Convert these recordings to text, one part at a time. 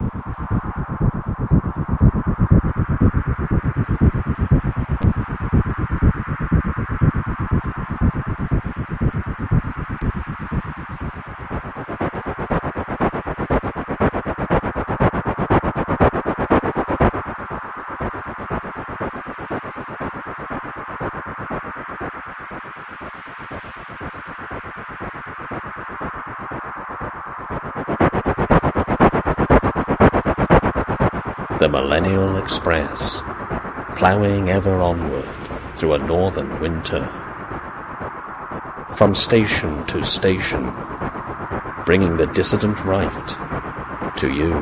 The Millennial Express, ploughing ever onward through a northern winter. From station to station, bringing the dissident right to you.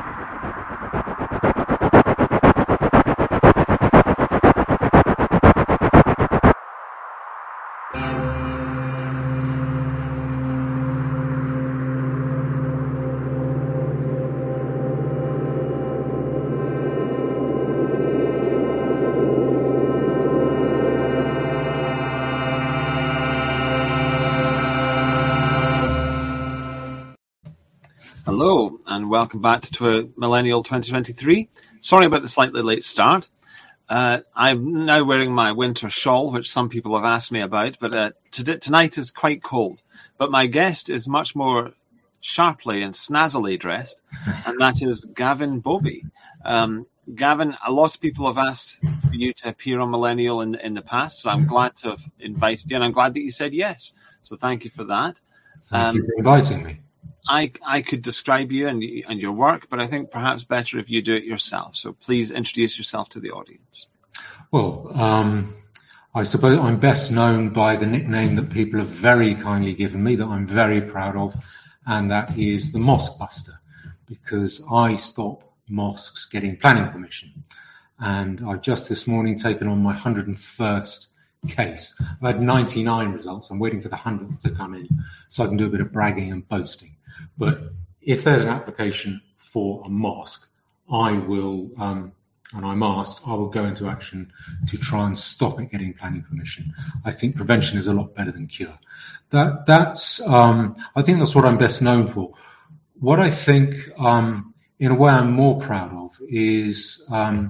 Hello, and welcome back to Millennial 2023. Sorry about the slightly late start. I'm now wearing my winter shawl, which some people have asked me about, but tonight is quite cold. But my guest is much more sharply and snazzily dressed, and that is Gavin Bobby. Gavin, a lot of people have asked for you to appear on Millennial in the past, so I'm glad to have invited you, and I'm glad that you said yes. So thank you for that. Thank you for inviting me. I could describe you and your work, but I think perhaps better if you do it yourself. So please introduce yourself to the audience. Well, I suppose I'm best known by the nickname that people have very kindly given me, that I'm very proud of, and that is the Mosque Buster, because I stop mosques getting planning permission. And I've just this morning taken on my 101st case. I've had 99 results. I'm waiting for the 100th to come in so I can do a bit of bragging and boasting. But if there's an application for a mosque, I will, and I'm asked, I will go into action to try and stop it getting planning permission. I think prevention is a lot better than cure. That's I think that's what I'm best known for. What I think, in a way, I'm more proud of is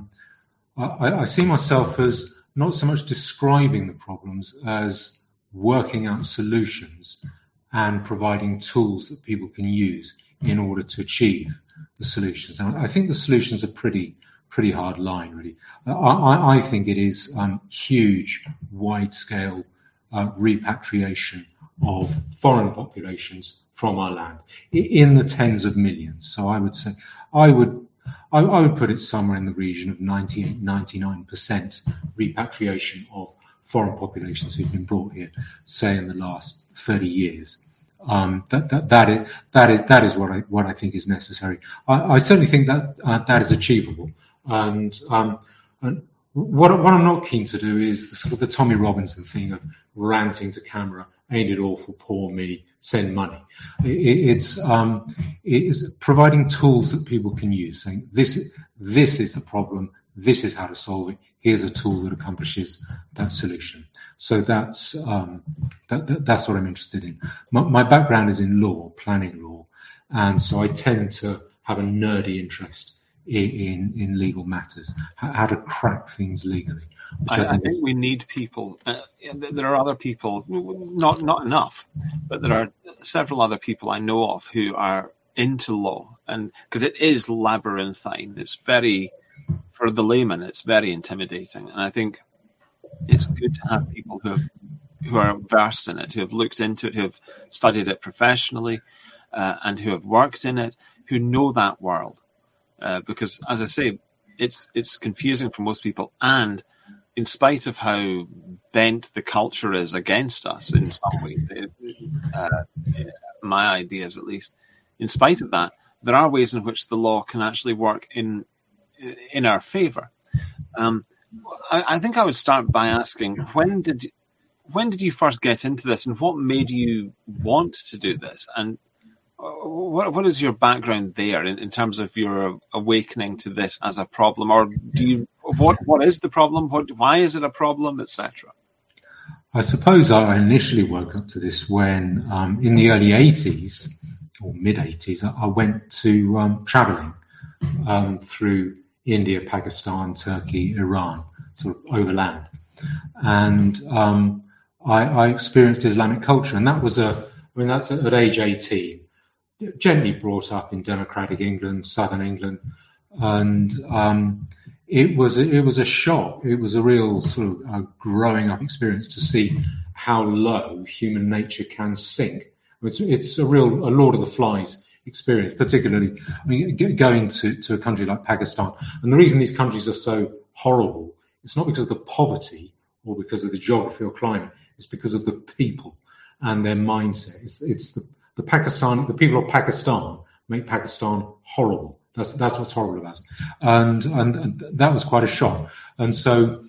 I see myself as not so much describing the problems as working out solutions and providing tools that people can use in order to achieve the solutions. And I think the solutions are pretty hard line, really. I think it is huge, wide-scale repatriation of foreign populations from our land in the tens of millions. So I would say I would put it somewhere in the region of 98, 99% repatriation of foreign populations who've been brought here, say in the last 30 years. That is what I think is necessary. I certainly think that that is achievable. And what I'm not keen to do is sort of the Tommy Robinson thing of ranting to camera, ain't it awful, poor me, send money. It's providing tools that people can use, saying this is the problem, this is how to solve it. Here's a tool that accomplishes that solution. So that's what I'm interested in. My background is in law, planning law, and so I tend to have a nerdy interest in legal matters, how to crack things legally. I think we need people. There are other people, not enough, but there are several other people I know of who are into law, and because it is labyrinthine, it's very, for the layman, it's very intimidating, and I think it's good to have people who are versed in it, who have looked into it, who have studied it professionally, and who have worked in it, who know that world. Because, as I say, it's confusing for most people, and in spite of how bent the culture is against us in some ways, my ideas at least, in spite of that, there are ways in which the law can actually work in our favour. I think I would start by asking, when did you first get into this, and what made you want to do this, and what is your background there in terms of your awakening to this as a problem, or what is the problem? Why is it a problem, etc.? I suppose I initially woke up to this when, in the early 80s or mid 80s, I went to travelling through India, Pakistan, Turkey, Iran, sort of overland. And I experienced Islamic culture, and that's at age 18, gently brought up in democratic England, southern England, and it was a shock. It was a real sort of growing up experience to see how low human nature can sink. It's a Lord of the Flies experience, particularly going to a country like Pakistan. And the reason these countries are so horrible, it's not because of the poverty or because of the geography or climate. It's because of the people and their mindset. It's the people of Pakistan make Pakistan horrible. That's what's horrible about it. And that was quite a shock. And so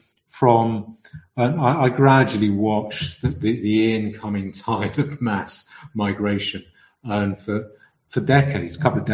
I gradually watched the incoming tide of mass migration, and for decades,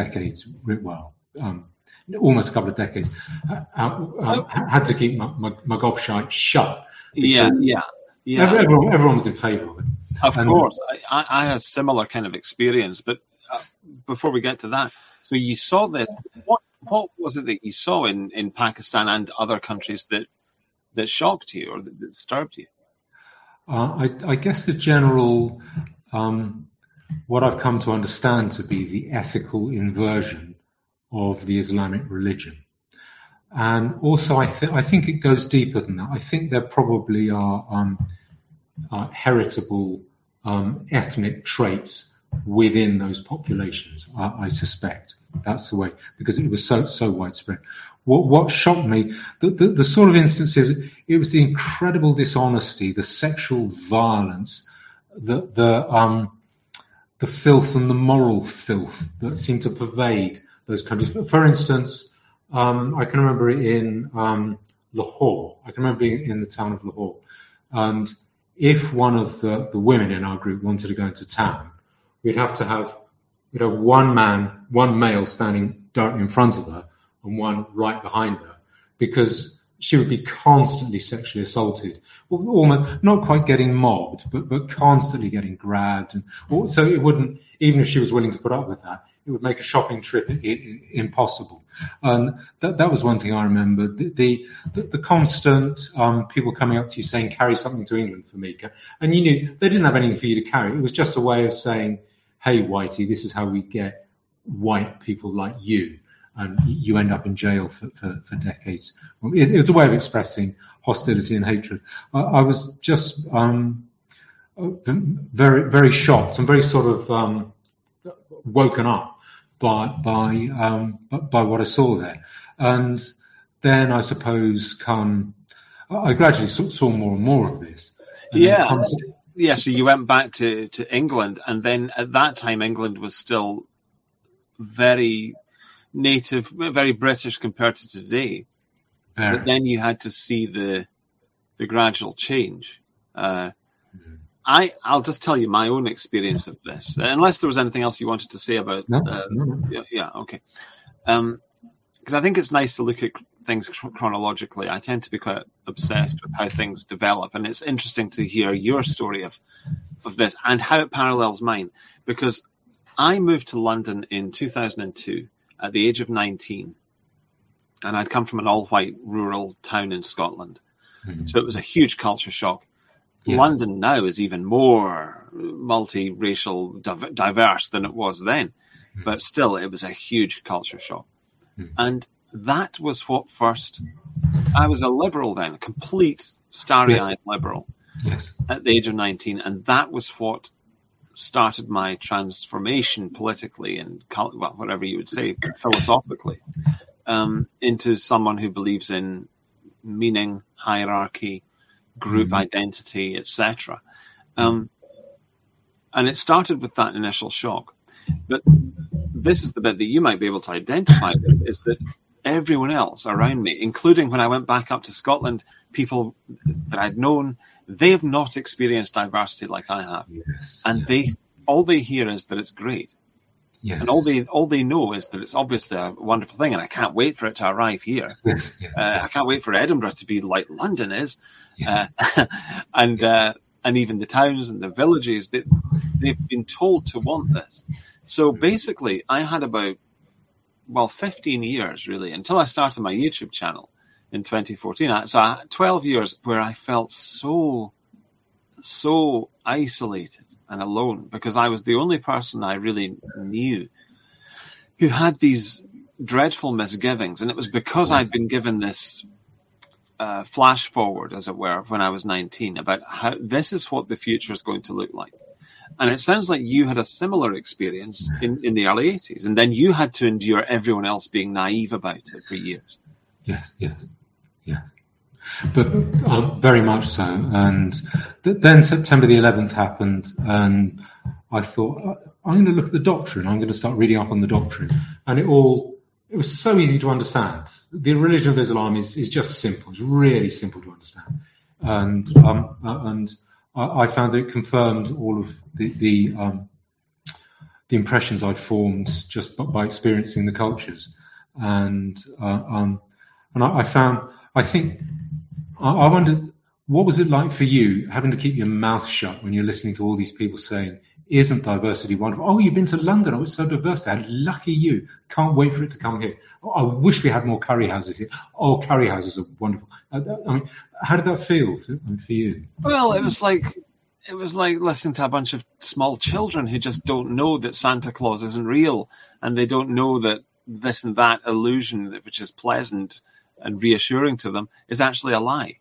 almost a couple of decades, had to keep my gobshite shut. Yeah. Everyone was in favour of it. Of course. I had a similar kind of experience, but before we get to that, so you saw that. What was it that you saw in Pakistan and other countries that shocked you or that disturbed you? I guess the general, what I've come to understand to be the ethical inversion of the Islamic religion. And also, I think it goes deeper than that. I think there probably are heritable ethnic traits within those populations. I suspect that's the way, because it was so widespread. What shocked me, the sort of instances, it was the incredible dishonesty, the sexual violence, the filth and the moral filth that seemed to pervade those countries. For instance, I can remember it in Lahore. I can remember being in the town of Lahore. And if one of the women in our group wanted to go into town, we'd have one male standing directly in front of her and one right behind her, because she would be constantly sexually assaulted. Well, almost not quite getting mobbed, but constantly getting grabbed. And so it wouldn't, even if she was willing to put up with that, it would make a shopping trip impossible. And that was one thing I remember. The constant people coming up to you saying, "Carry something to England for me," and you knew they didn't have anything for you to carry. It was just a way of saying, "Hey, Whitey, this is how we get white people like you," and you end up in jail for decades. It was a way of expressing hostility and hatred. I was just very, very shocked and very sort of woken up by what I saw there. And then I suppose I gradually saw more and more of this. Yeah. So you went back to England, and then at that time England was still very native, very British compared to today. Very. But then you had to see the gradual change. I'll just tell you my own experience of this, unless there was anything else you wanted to say about. No. Yeah, okay. Because I think it's nice to look at things chronologically. I tend to be quite obsessed with how things develop, and it's interesting to hear your story of this and how it parallels mine. Because I moved to London in 2002 at the age of 19, and I'd come from an all-white rural town in Scotland, so it was a huge culture shock. Yeah. London now is even more multiracial, diverse than it was then. But still, it was a huge culture shock. And that was what first... I was a liberal then, a complete starry-eyed liberal at the age of 19. And that was what started my transformation politically and, whatever you would say, philosophically, into someone who believes in meaning, hierarchy, group identity, etc. And it started with that initial shock. But this is the bit that you might be able to identify with, is that everyone else around me, including when I went back up to Scotland, people that I'd known, they have not experienced diversity like I have. Yes. And all they hear is that it's great. Yes. And all they know is that it's obviously a wonderful thing, and I can't wait for it to arrive here. Yes. I can't wait for Edinburgh to be like London is. Yes. And even the towns and the villages, they've been told to want this. So basically, I had about 15 years, really, until I started my YouTube channel in 2014. So I had 12 years where I felt so isolated and alone, because I was the only person I really knew who had these dreadful misgivings. And it was because I'd been given this flash forward, as it were, when I was 19, about how this is what the future is going to look like. And it sounds like you had a similar experience in the early 80s, and then you had to endure everyone else being naive about it for years. Yes. But very much so. And then September the 11th happened, and I thought, I'm going to look at the doctrine. I'm going to start reading up on the doctrine. And it was so easy to understand. The religion of Islam is just simple. It's really simple to understand. And I found that it confirmed all of the impressions I'd formed just by experiencing the cultures. And I wondered, what was it like for you having to keep your mouth shut when you're listening to all these people saying, isn't diversity wonderful? Oh, you've been to London. Oh, it's so diverse there. Lucky you. Can't wait for it to come here. Oh, I wish we had more curry houses here. Oh, curry houses are wonderful. I mean, how did that feel for you? Well, it was like listening to a bunch of small children who just don't know that Santa Claus isn't real, and they don't know that this and that illusion, which is pleasant and reassuring to them, is actually a lie.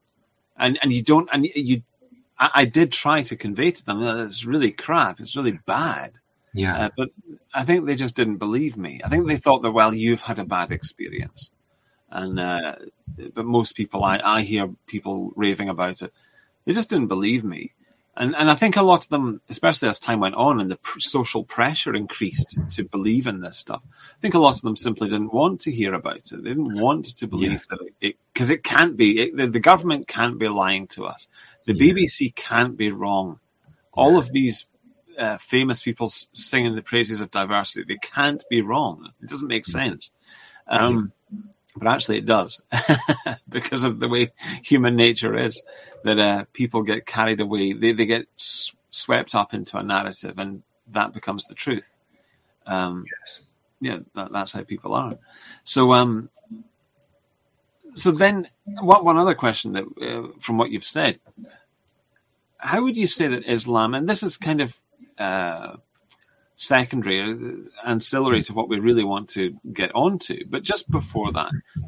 I did try to convey to them that it's really crap, it's really bad. Yeah. But I think they just didn't believe me. I think they thought that, well, you've had a bad experience. But most people, I hear people raving about it, they just didn't believe me. And I think a lot of them, especially as time went on and the social pressure increased to believe in this stuff, I think a lot of them simply didn't want to hear about it. They didn't want to believe that because it can't be. The government can't be lying to us. The BBC can't be wrong. All of these famous people singing the praises of diversity, they can't be wrong. It doesn't make sense. But actually it does, because of the way human nature is, that people get carried away. They get swept up into a narrative, and that becomes the truth. Yes. Yeah, that's how people are. So then, one other question that, from what you've said, how would you say that Islam, and this is kind of secondary, ancillary to what we really want to get onto, but just before that,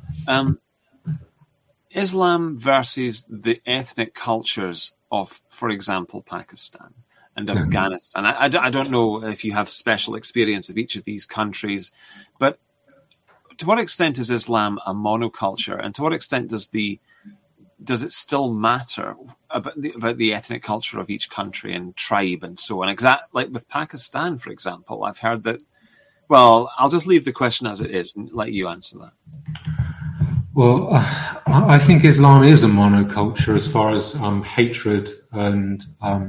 Islam versus the ethnic cultures of, for example, Pakistan and Afghanistan. I don't know if you have special experience of each of these countries, but to what extent is Islam a monoculture, and to what extent does it still matter about the ethnic culture of each country and tribe and so on? Like with Pakistan, for example, I've heard that. Well, I'll just leave the question as it is and let you answer that. Well, I think Islam is a monoculture as far as hatred and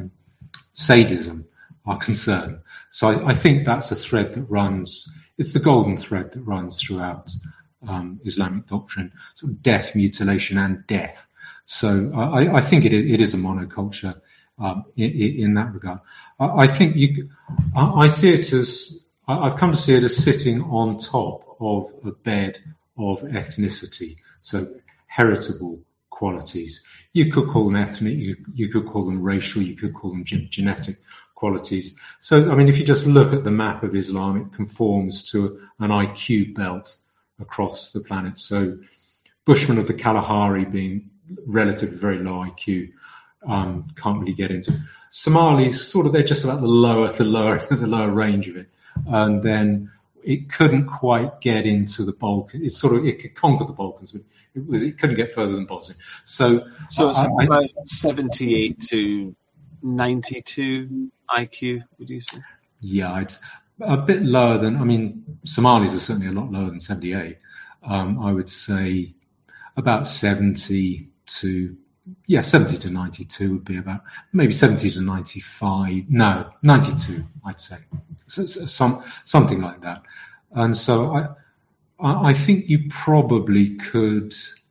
sadism are concerned. So I think that's a thread that runs. It's the golden thread that runs throughout Islamic doctrine: sort of death, mutilation, and death. So I think it is a monoculture in that regard. I think I see it as, I've come to see it as sitting on top of a bed of ethnicity, so heritable qualities. You could call them ethnic, you could call them racial, you could call them genetic qualities. So, I mean, if you just look at the map of Islam, it conforms to an IQ belt across the planet. So Bushmen of the Kalahari being relatively very low IQ, can't really get into. Somalis, sort of, they're just about the lower range of it. And then it couldn't quite get into the Balkans. It could conquer the Balkans, but it couldn't get further than Bosnia. So it's about 78 to 92 IQ, would you say? Yeah, it's a bit lower than, I mean, Somalis are certainly a lot lower than 78. I would say about 70 to 92 would be about, maybe 70 to 95. No, 92, I'd say. So something like that. And so I think you probably could.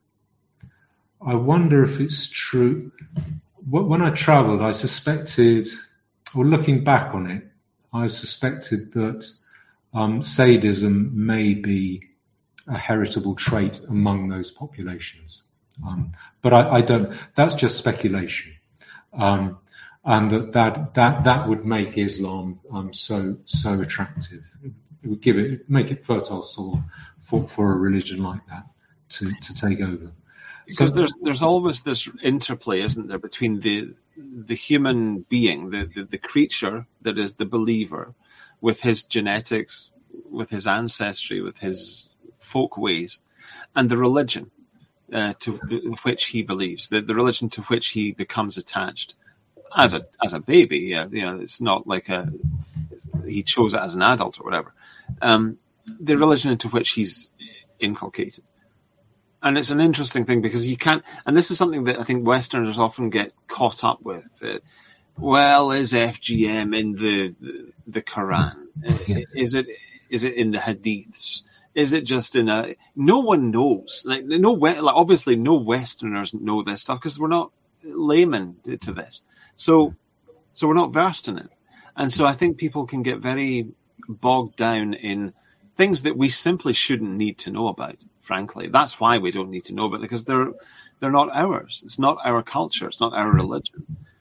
I wonder if it's true. When I travelled, I suspected, or looking back on it, I suspected that sadism may be a heritable trait among those populations. But I don't. That's just speculation, and that would make Islam so attractive. It would make it fertile soil for a religion like that to take over. Because there's always this interplay, isn't there, between the human being, the creature that is the believer, with his genetics, with his ancestry, with his folk ways, and the religion to which he believes, the religion to which he becomes attached as a baby. Yeah, it's not like he chose it as an adult or whatever. The religion into which he's inculcated. And it's an interesting thing because you can't, and this is something that I think Westerners often get caught up with. Well, is FGM in the Quran? Yes. Is it in the Hadiths? Is it just in no one knows. Obviously no Westerners know this stuff because we're not laymen to this. So we're not versed in it. And so I think people can get very bogged down in things that we simply shouldn't need to know about, frankly. That's why we don't need to know about it, because they're not ours. It's not our culture. It's not our religion.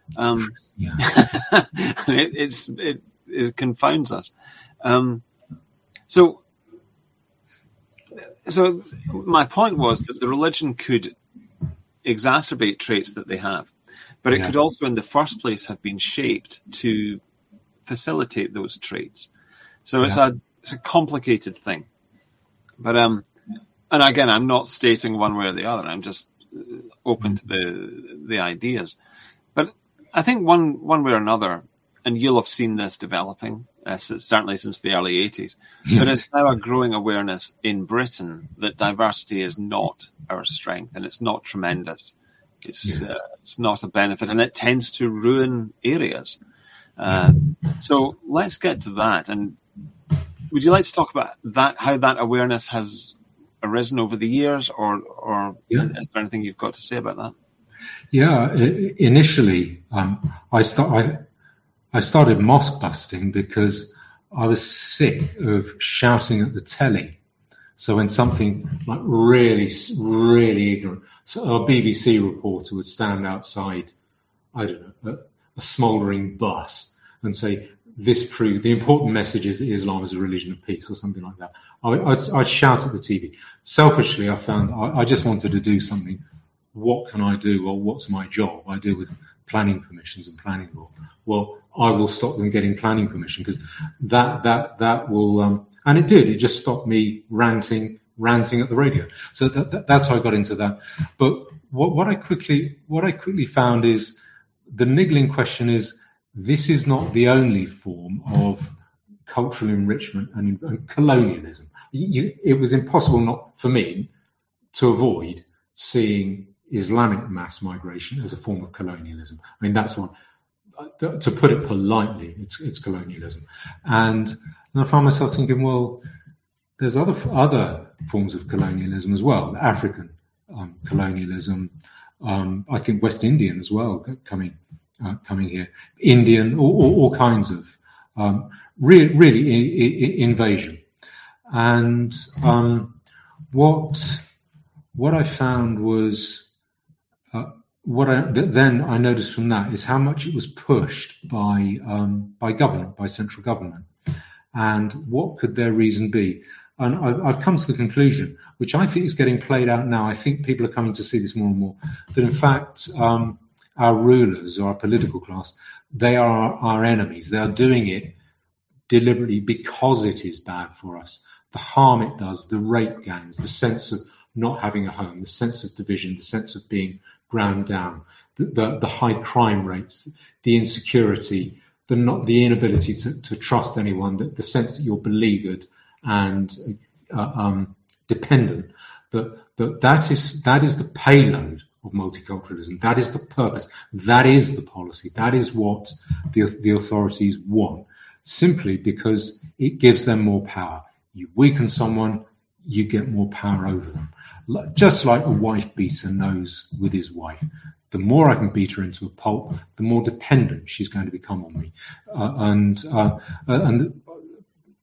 It confounds us. So my point was that the religion could exacerbate traits that they have, but it could also in the first place have been shaped to facilitate those traits. So it's a complicated thing. But and again, I'm not stating one way or the other. I'm just open to the ideas. But I think one way or another, and you'll have seen this developing, certainly since the early 80s, but it's now a growing awareness in Britain that diversity is not our strength and it's not tremendous. It's not a benefit, and it tends to ruin areas. So let's get to that. And would you like to talk about that, how that awareness has arisen over the years, or is there anything you've got to say about that? Yeah, initially, I started mosque busting because I was sick of shouting at the telly. So when something like really, really ignorant, so a BBC reporter would stand outside, I don't know, a smouldering bus and say, "This proves the important message is that Islam is a religion of peace," or something like that. I'd shout at the TV. Selfishly, I found I just wanted to do something. What can I do? Well, what's my job? I deal with planning permissions and planning law. Well, I will stop them getting planning permission because that will, and it did. It just stopped me ranting at the radio. So that's how I got into that. But what I quickly found is the niggling question is, this is not the only form of cultural enrichment and colonialism. It was impossible not for me to avoid seeing Islamic mass migration as a form of colonialism. I mean, that's one. To put it politely, it's colonialism. And I found myself thinking, well, there's other forms of colonialism as well. African colonialism, I think West Indian as well, coming here, Indian, all kinds of really invasion. And what I found was then I noticed from that is how much it was pushed by government, by central government, and what could their reason be. And I've come to the conclusion, which I think is getting played out now. I think people are coming to see this more and more, that in fact our rulers or our political class, they are our enemies. They are doing it deliberately because it is bad for us. The harm it does, the rape gangs, the sense of not having a home, the sense of division, the sense of being ground down, the high crime rates, the insecurity, the inability to trust anyone, the sense that you're beleaguered and dependent. That is the payload of multiculturalism. That is the purpose. That is the policy. That is what the authorities want, simply because it gives them more power. You weaken someone, you get more power over them. Just like a wife beater knows with his wife, the more I can beat her into a pulp, the more dependent she's going to become on me. And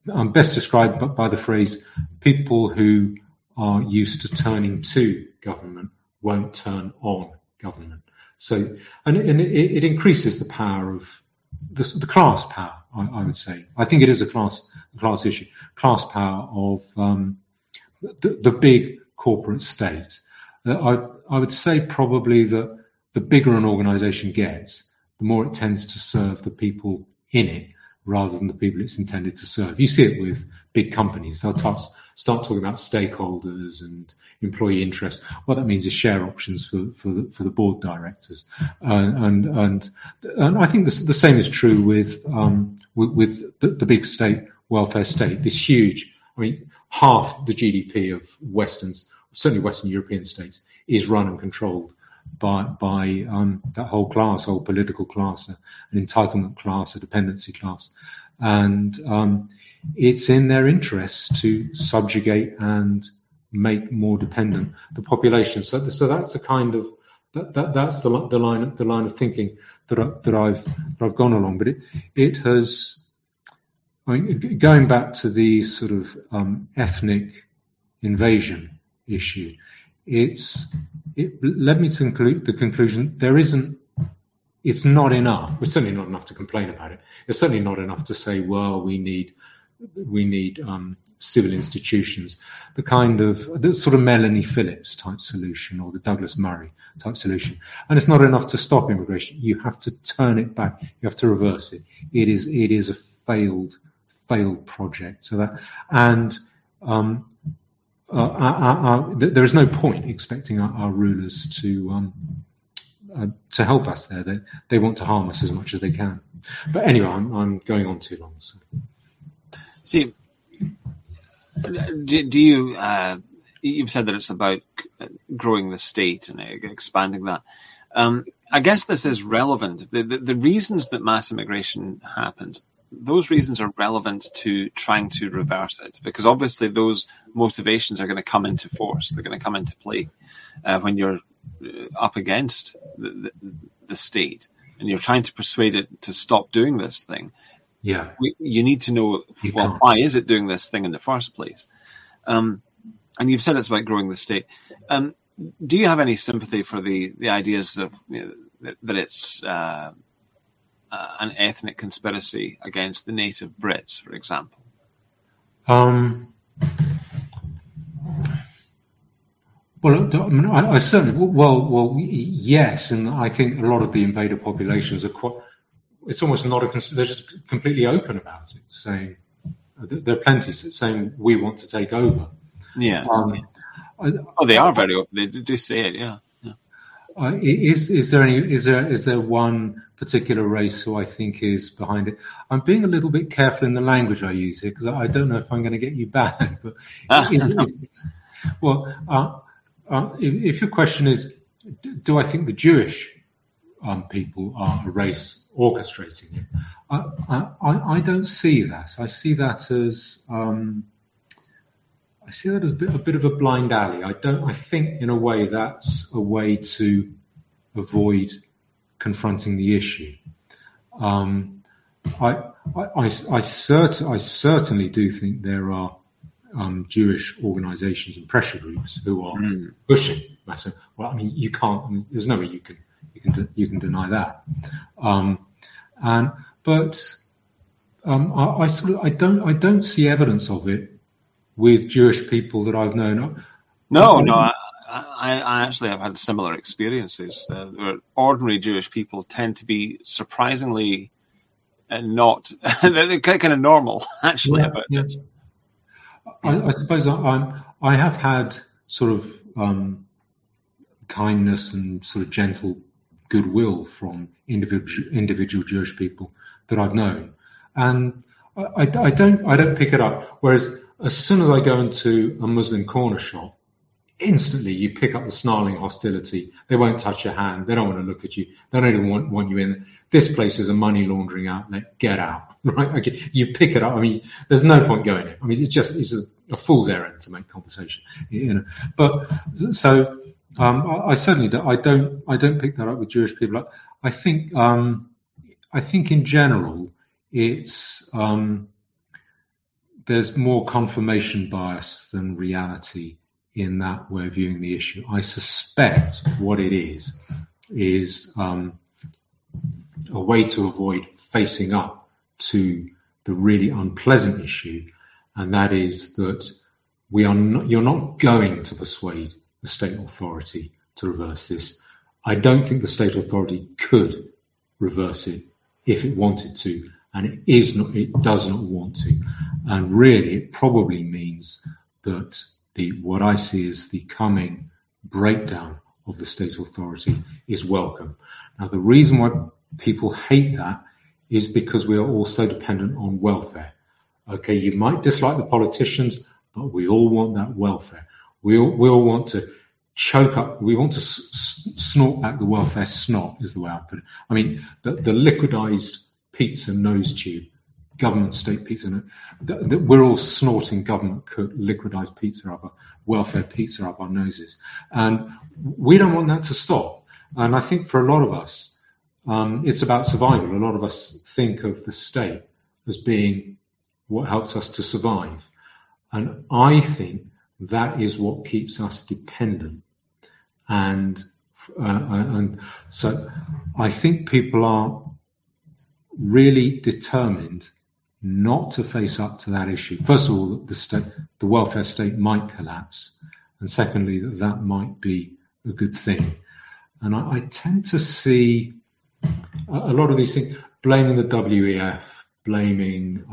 best described by the phrase, people who are used to turning to government won't turn on government. So, and it increases the power of the class power, I would say. I think it is a class issue, class power of the big corporate state. I would say probably that the bigger an organisation gets, the more it tends to serve the people in it rather than the people it's intended to serve. You see it with big companies. They'll start talking about stakeholders and employee interest. What that means is share options for the board directors. And I think the same is true with the big state, welfare state, this huge, half the GDP of certainly Western European states is run and controlled by that whole class, whole political class, an entitlement class, a dependency class. And it's in their interest to subjugate and make more dependent the population. So that's the kind of that's the line of thinking that I've gone along. But it has, going back to the sort of ethnic invasion issue, it led me to the conclusion it's not enough. It's certainly not enough to complain about it. It's certainly not enough to say, well, we need civil institutions, the sort of Melanie Phillips type solution or the Douglas Murray type solution. And it's not enough to stop immigration. You have to turn it back. You have to reverse it. It is a failed project. So that, and there is no point expecting our rulers to help us there. They want to harm us as much as they can. But anyway, I'm going on too long. So. See, do you? You've said that it's about growing the state and expanding that. I guess this is relevant. The reasons that mass immigration happened, those reasons are relevant to trying to reverse it, because obviously those motivations are going to come into force. They're going to come into play when you're up against the state and you're trying to persuade it to stop doing this thing. Yeah, you need to know, why is it doing this thing in the first place? And you've said it's about growing the state. Do you have any sympathy for the ideas of that it's an ethnic conspiracy against the native Brits, for example? Well, I certainly, yes, and I think a lot of the invader populations are quite. It's almost not they're just completely open about it, saying there are plenty saying we want to take over. Yeah. They are very open. They do say it. Yeah. Is there one particular race who I think is behind it? I'm being a little bit careful in the language I use here because I don't know if I'm going to get you banned. But if your question is, do I think the Jewish people are a race orchestrating it? I don't see that. I see that as a bit of a blind alley. I think in a way that's a way to avoid confronting the issue. I certainly do think there are Jewish organisations and pressure groups who are pushing massive. Well, you can't. There's no way you can deny that. I don't see evidence of it with Jewish people that I've known. No. I actually have had similar experiences. Ordinary Jewish people tend to be surprisingly not they're kind of normal, actually. Yeah. I suppose I have had sort of kindness and sort of gentle goodwill from individual Jewish people that I've known, and I don't pick it up. Whereas as soon as I go into a Muslim corner shop, instantly you pick up the snarling hostility. They won't touch your hand. They don't want to look at you. They don't even want you in. This place is a money laundering outlet. Get out. Right? Okay. You pick it up. There's no point going in. It's a fool's errand to make conversation. But so I certainly don't. I don't pick that up with Jewish people. I think in general it's there's more confirmation bias than reality in that we're viewing the issue. I suspect what it is a way to avoid facing up to the really unpleasant issue, and that is that you're not going to persuade the state authority to reverse this. I don't think the state authority could reverse it if it wanted to, and it does not want to. And really, it probably means that what I see as the coming breakdown of the state authority is welcome. Now, the reason why people hate that is because we are all so dependent on welfare. Okay, you might dislike the politicians, but we all want that welfare. We all want to choke up. We want to snort back the welfare snot, is the way I put it. I mean, the liquidized pizza nose tube, government state pizza, we're all snorting government cooked liquidized pizza up, welfare pizza up our noses. And we don't want that to stop. And I think for a lot of us, it's about survival. A lot of us think of the state as being what helps us to survive. And I think that is what keeps us dependent. And so I think people are really determined not to face up to that issue. First of all, the welfare state might collapse. And secondly, that might be a good thing. And I tend to see a lot of these things, blaming the WEF, blaming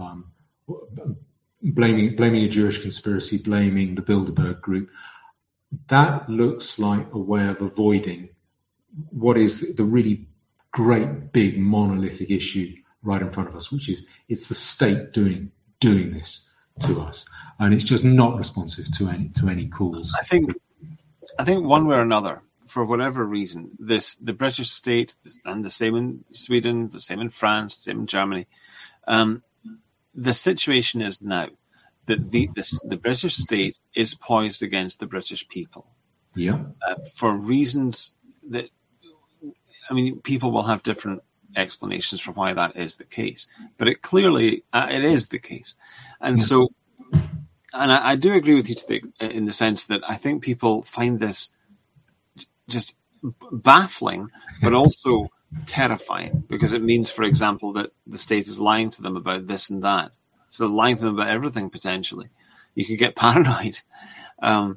a Jewish conspiracy, blaming the Bilderberg Group. That looks like a way of avoiding what is the really great, big, monolithic issue right in front of us, which is it's the state doing this to us, and it's just not responsive to any calls. I think one way or another, for whatever reason, the British state, and the same in Sweden, the same in France, the same in Germany, the situation is now that the British state is poised against the British people. Yeah. For reasons that, I mean, people will have different explanations for why that is the case, but it clearly it is the case. And so, and I do agree with you in the sense that I think people find this just baffling, but also terrifying, because it means, for example, that the state is lying to them about this and that. So they're lying to them about everything, potentially. You could get paranoid. And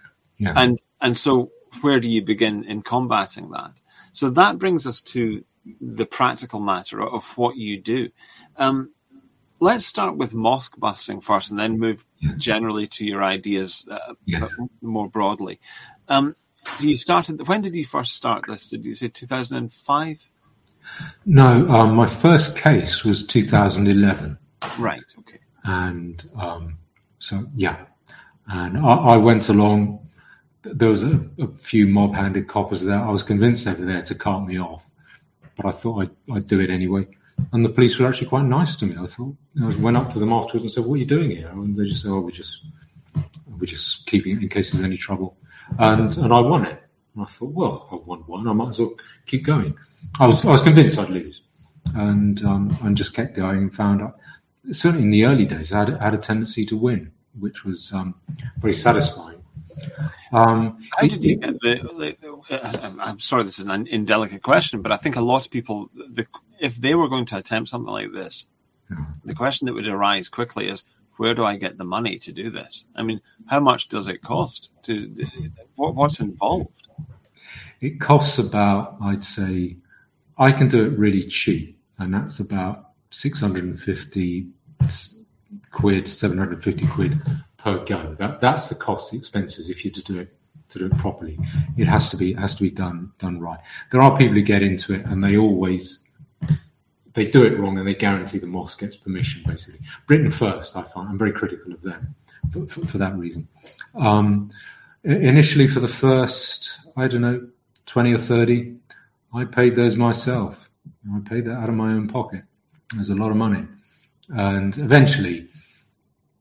so where do you begin in combating that? So that brings us to the practical matter of what you do. Let's start with mosque busting first, and then move generally to your ideas more broadly. When did you first start this? Did you say 2005? No, my first case was 2011. Right. Okay. And and I went along. There was a few mob-handed coppers there. I was convinced they were there to cart me off, but I thought I'd do it anyway. And the police were actually quite nice to me. I went up to them afterwards and said, "What are you doing here?" And they just said, "Oh, we're just keeping it in case there's any trouble." And I won it. And I thought, well, I've won one. I might as well keep going. I was convinced I'd lose, and just kept going and found out. Certainly in the early days, I had a tendency to win, which was very satisfying. How did you get I'm sorry, this is an indelicate question, but I think a lot of people, if they were going to attempt something like this, the question that would arise quickly is, where do I get the money to do this? I mean, how much does it cost? What's involved? It costs about, I'd say, I can do it really cheap, and that's about 650 quid, 750 quid per go. That's the cost, the expenses, if you're to do it properly. It has to be done right. There are people who get into it and they do it wrong and they guarantee the mosque gets permission, basically. Britain First, I find, I'm very critical of them for that reason. Initially, for the first, 20 or 30, I paid those myself. I paid that out of my own pocket. There's a lot of money. And eventually,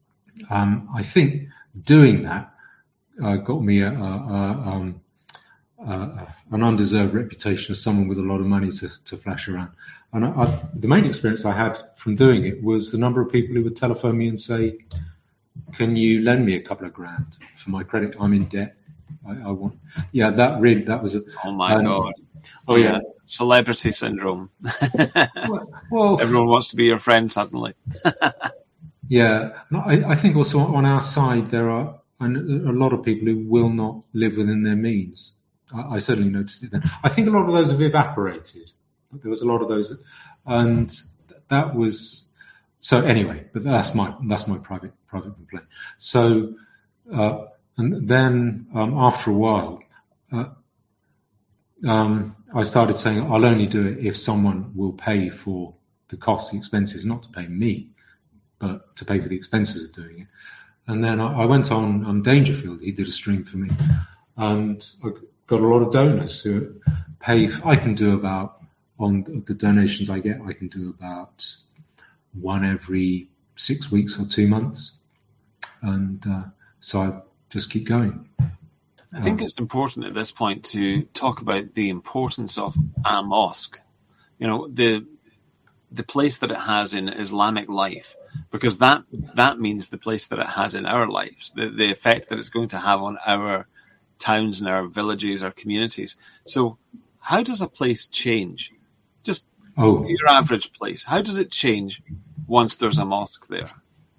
I think doing that got me an undeserved reputation as someone with a lot of money to flash around. And the main experience I had from doing it was the number of people who would telephone me and say, "Can you lend me a couple of grand for my credit? I'm in debt. I want." Yeah, that was. Oh my God! Oh yeah, celebrity syndrome. well, everyone wants to be your friend suddenly. Yeah, no, I think also on our side there are a lot of people who will not live within their means. I certainly noticed it then. I think a lot of those have evaporated. There was a lot of those, and that was so. Anyway, but that's my private complaint. So, and then after a while, I started saying I'll only do it if someone will pay for the costs, the expenses, not to pay me, but to pay for the expenses of doing it. And then I went on Dangerfield. He did a stream for me, and I got a lot of donors who pay. I can do about, on the donations I get, I can do about one every 6 weeks or 2 months. And so I just keep going. I think it's important at this point to talk about the importance of a mosque. You know, the place that it has in Islamic life, because that means the place that it has in our lives, the effect that it's going to have on our towns and our villages, our communities. So how does a place change? Just your average place. How does it change once there's a mosque there?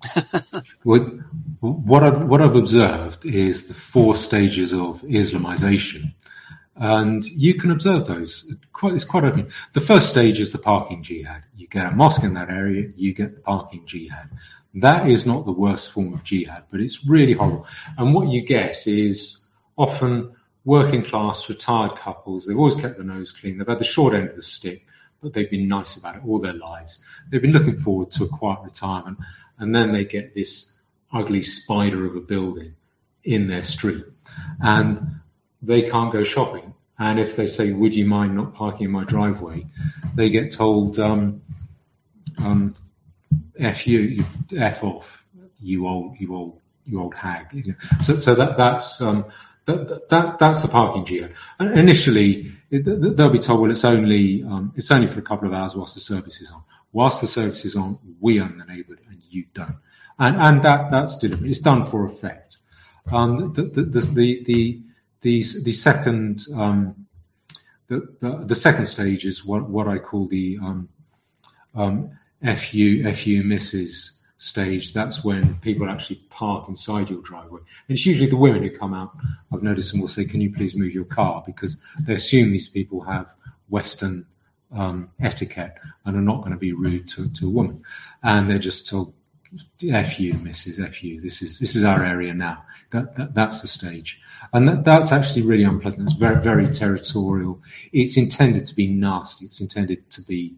What I've observed is the 4 stages of Islamization. And you can observe those. It's quite open. The first stage is the parking jihad. You get a mosque in that area, you get the parking jihad. That is not the worst form of jihad, but it's really horrible. And what you get is often working class, retired couples. They've always kept their nose clean. They've had the short end of the stick, but they've been nice about it all their lives. They've been looking forward to a quiet retirement. And then they get this ugly spider of a building in their street. And they can't go shopping. And if they say, "Would you mind not parking in my driveway?" they get told, "F you, F off, you old hag." So that's the parking jihad. And initially, they'll be told, "Well, it's only for a couple of hours whilst the service is on. Whilst the service is on, we own the neighbourhood and you don't." And that's deliberate. It's done for effect. The second the second stage is what I call the FU misses stage. That's when people actually park inside your driveway. And it's usually the women who come out, I've noticed, and will say, "Can you please move your car?" Because they assume these people have Western etiquette and are not going to be rude to a woman. And they're just told, "F you, Mrs. F you. This is our area now." That's the stage. And that's actually really unpleasant. It's very, very territorial. It's intended to be nasty. It's intended to be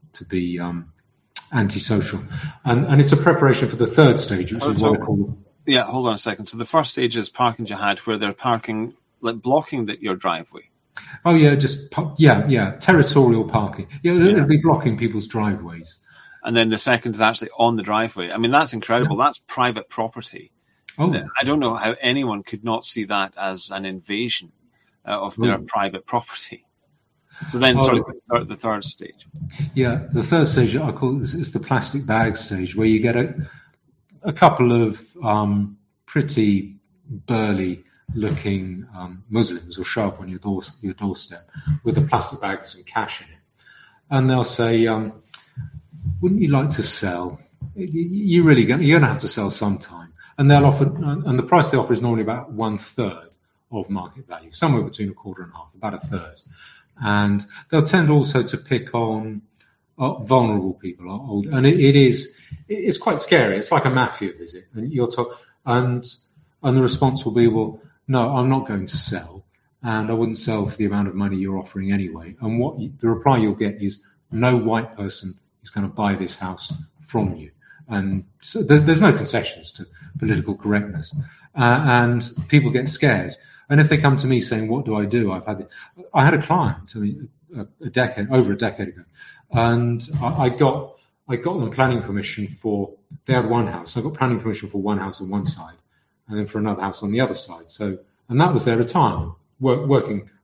antisocial. And it's a preparation for the third stage, which is what I call... Yeah, hold on a second. So the first stage is parking jihad, where they're parking, like blocking your driveway. Oh, yeah, territorial parking. Yeah, it'll be blocking people's driveways. And then the second is actually on the driveway. I mean, that's incredible. Yeah. That's private property. Oh. I don't know how anyone could not see that as an invasion of their private property. So then, the third stage. Yeah, the third stage, I call it, is the plastic bag stage, where you get a couple of pretty burly-looking Muslims will show up on your doorstep with a plastic bag with some cash in it. And they'll say, "Wouldn't you like to sell? You're going to have to sell sometime." And they'll offer, and the price they offer is normally about 1/3 of market value, somewhere between 1/4 and 1/2, about 1/3. And they'll tend also to pick on vulnerable people, and it's quite scary. It's like a mafia visit, and and the response will be, "Well, no, I'm not going to sell, and I wouldn't sell for the amount of money you're offering anyway." And the reply you'll get is, "No white person is going to buy this house from you." And so there's no concessions to political correctness, and people get scared. And if they come to me saying, "What do I do?" I had a client over a decade ago, and I got them planning permission for. They had one house. I got planning permission for one house on one side, and then for another house on the other side. So, and that was their retirement, working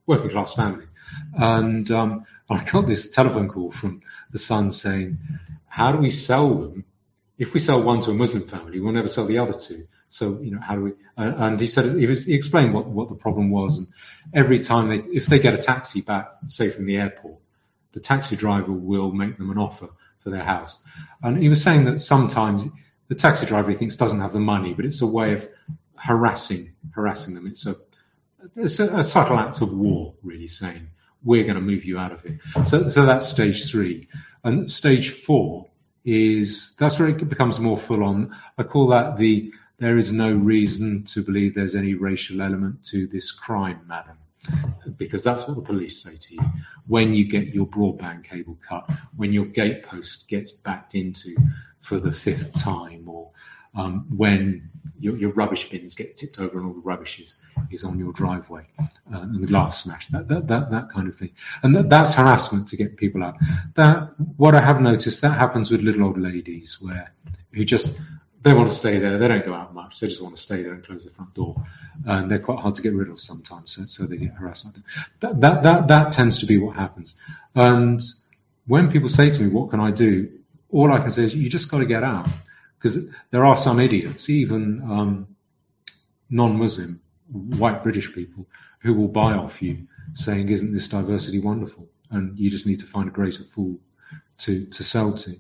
working class family. And I got this telephone call from the son saying, how do we sell them? If we sell one to a Muslim family, we'll never sell the other two. So, how do we? And he said he explained what the problem was. And every time if they get a taxi back, say from the airport, the taxi driver will make them an offer for their house. And he was saying that sometimes the taxi driver, he thinks, doesn't have the money, but it's a way of harassing them. It's a subtle act of war, really, saying we're going to move you out of it. So that's stage 3, and stage 4 that's where it becomes more full on. I call that there is no reason to believe there's any racial element to this crime, madam, because that's what the police say to you when you get your broadband cable cut, when your gatepost gets backed into for the 5th time, or when your rubbish bins get tipped over and all the rubbish is on your driveway and the glass smashed, that kind of thing. And that's harassment to get people out. What I have noticed, that happens with little old ladies who just, they want to stay there. They don't go out much. They just want to stay there and close the front door. And they're quite hard to get rid of sometimes, so they get harassed. That tends to be what happens. And when people say to me, what can I do? All I can say is, you just got to get out. Because there are some idiots, even non-Muslim, white British people, who will buy off you saying, isn't this diversity wonderful? And you just need to find a greater fool to sell to.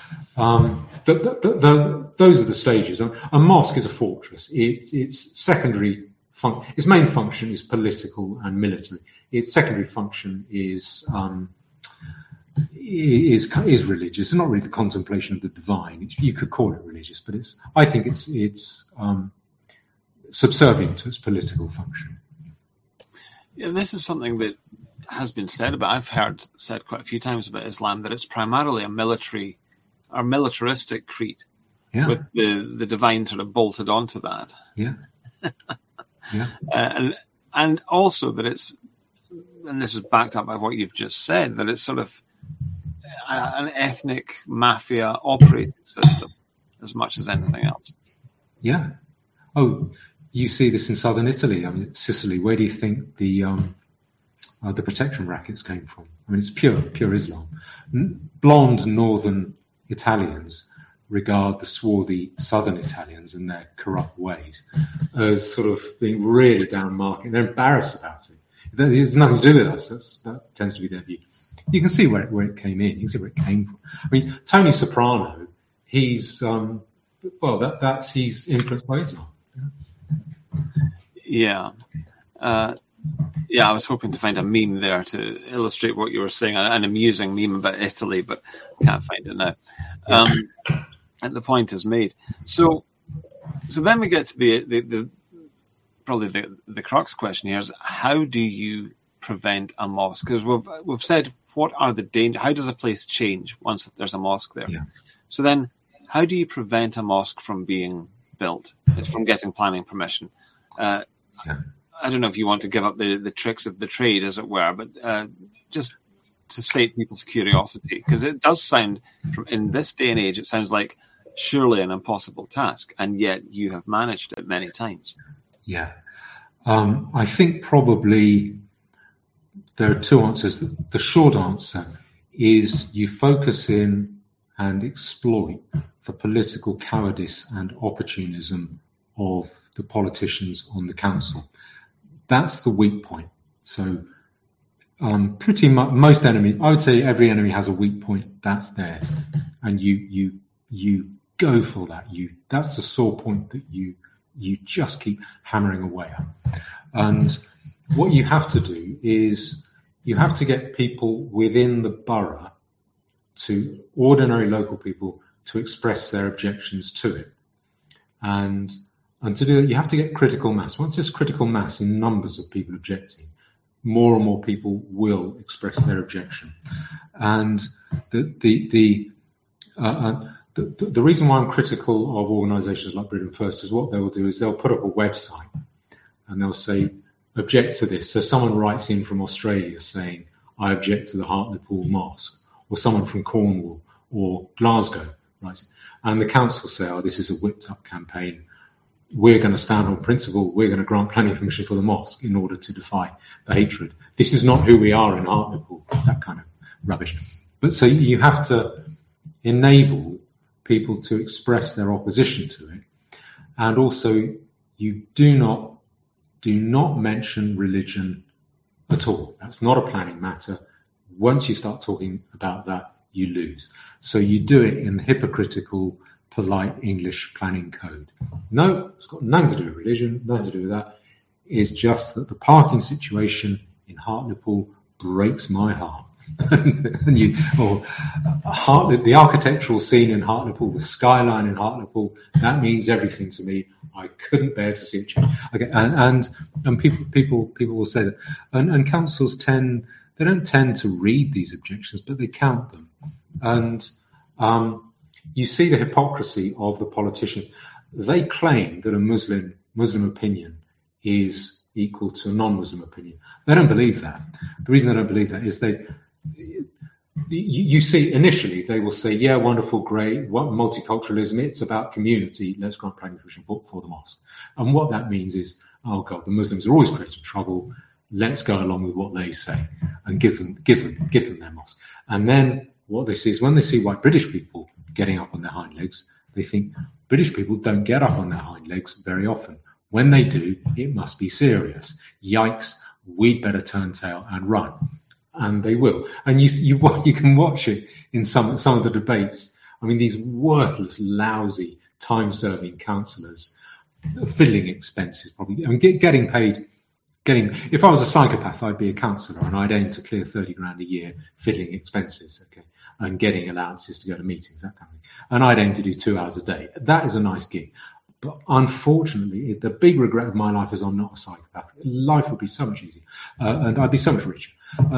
Those are the stages. A mosque is a fortress. Its secondary its main function is political and military. Its secondary function is religious. It's not really the contemplation of the divine. You could call it religious, but I think it's subservient to its political function. Yeah, this is something that has been said about. I've heard said quite a few times about Islam, that it's primarily a militaristic creed, with the divine sort of bolted onto that. Yeah. Yeah. And also that it's, and this is backed up by what you've just said, that it's sort of an ethnic mafia operating system as much as anything else. Yeah. Oh, you see this in southern Italy. I mean, Sicily. Where do you think the protection rackets came from? I mean, it's pure Islam. Blonde northern Italians regard the swarthy southern Italians and their corrupt ways as sort of being really down market. They're embarrassed about it. There's nothing to do with us. That tends to be their view. You can see where it came in. You can see where it came from. I mean, Tony Soprano, he's influenced by Islam. Yeah. I was hoping to find a meme there to illustrate what you were saying, an amusing meme about Italy, but can't find it now. And the point is made. So then we get to the probably the crux question here is, how do you prevent a mosque? Because we've said, what are the dangers? How does a place change once there's a mosque there? Yeah. So then, how do you prevent a mosque from being built, from getting planning permission? I don't know if you want to give up the tricks of the trade, as it were, but just to sate people's curiosity, because it does sound, in this day and age, it sounds like surely an impossible task, and yet you have managed it many times. Yeah. I think probably there are two answers. The short answer is you focus in and exploit the political cowardice and opportunism of the politicians on the council. That's the weak point. So pretty much most enemies, I would say every enemy has a weak point. That's theirs. And you go for that. That's the sore point that you just keep hammering away at. And what you have to do is you have to get people within the borough, to ordinary local people, to express their objections to it. And to do that, you have to get critical mass. Once there's critical mass in numbers of people objecting, more and more people will express their objection. And the reason why I'm critical of organisations like Britain First is what they will do is they'll put up a website and they'll say, object to this. So someone writes in from Australia saying, I object to the Hartlepool Mosque, or someone from Cornwall or Glasgow writes, and the council say, oh, this is a whipped up campaign. we're going to stand on principle, we're going to grant planning permission for the mosque in order to defy the hatred. This is not who we are in Hartlepool, that kind of rubbish. But so you have to enable people to express their opposition to it. And also you do not mention religion at all. That's not a planning matter. Once you start talking about that, you lose. So you do it in the hypocritical, polite English planning code. No, it's got nothing to do with religion, nothing to do with that. It's just that the parking situation in Hartlepool breaks my heart. The architectural scene in Hartlepool, the skyline in Hartlepool, that means everything to me. I couldn't bear to see it change. Okay, and people will say that, and councils don't tend to read these objections, but they count them, and you see the hypocrisy of the politicians. They claim that a Muslim opinion is equal to a non-Muslim opinion. They don't believe that. The reason they don't believe that is you see, initially they will say, yeah, wonderful, great, what multiculturalism, it's about community, let's grant planning permission for the mosque. And what that means is, oh God, the Muslims are always creating trouble, let's go along with what they say and give them their mosque. And then what they see is when they see white British people getting up on their hind legs, they think British people don't get up on their hind legs very often. When they do, it must be serious. Yikes, we'd better turn tail and run. And they will. And you can watch it in some of the debates. I mean, these worthless, lousy, time-serving councillors, fiddling expenses probably. I mean, getting paid. If I was a psychopath, I'd be a councillor and I'd aim to clear 30 grand a year fiddling expenses, okay, and getting allowances to go to meetings, that kind of thing. And I'd aim to do 2 hours a day. That is a nice gig. But unfortunately, the big regret of my life is I'm not a psychopath. Life would be so much easier, and I'd be so much richer.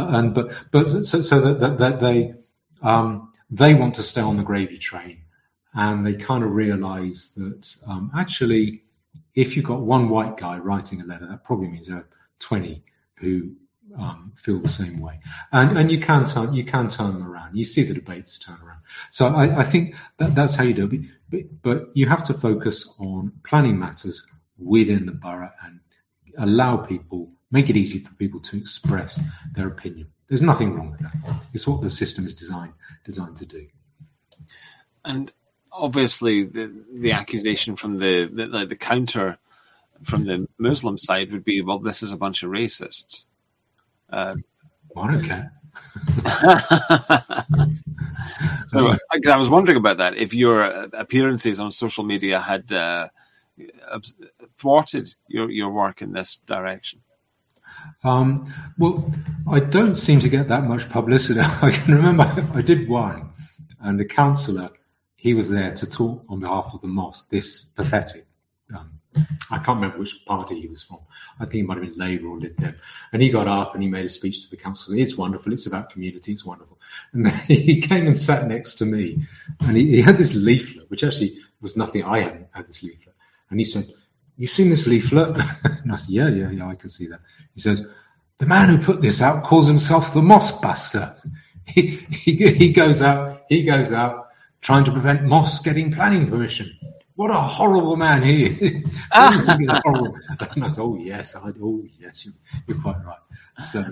They want to stay on the gravy train, and they kind of realise that actually, if you've got one white guy writing a letter, that probably means there are 20 who feel the same way, and you can turn them around. You see the debates turn around. So I think that's how you do it. But you have to focus on planning matters within the borough and make it easy for people to express their opinion. There's nothing wrong with that. It's what the system is designed to do. And obviously, the accusation from the counter from the Muslim side would be, well, this is a bunch of racists. I don't care. So, I was wondering about that. If your appearances on social media had thwarted your work in this direction. Well, I don't seem to get that much publicity. I can remember I did one, and the councillor, he was there to talk on behalf of the mosque. This pathetic. I can't remember which party he was from. I think it might have been Labour or Lib Dem. And he got up and he made a speech to the council. It's wonderful. It's about community. It's wonderful. And then he came and sat next to me. And he had this leaflet, which actually was nothing. I hadn't had this leaflet. And he said, "You've seen this leaflet?" And I said, yeah, I can see that. He says, "The man who put this out calls himself the Mosque Buster. He goes out trying to prevent mosques getting planning permission. What a horrible man he is." He's horrible. And I said, "Oh yes, you're quite right." So,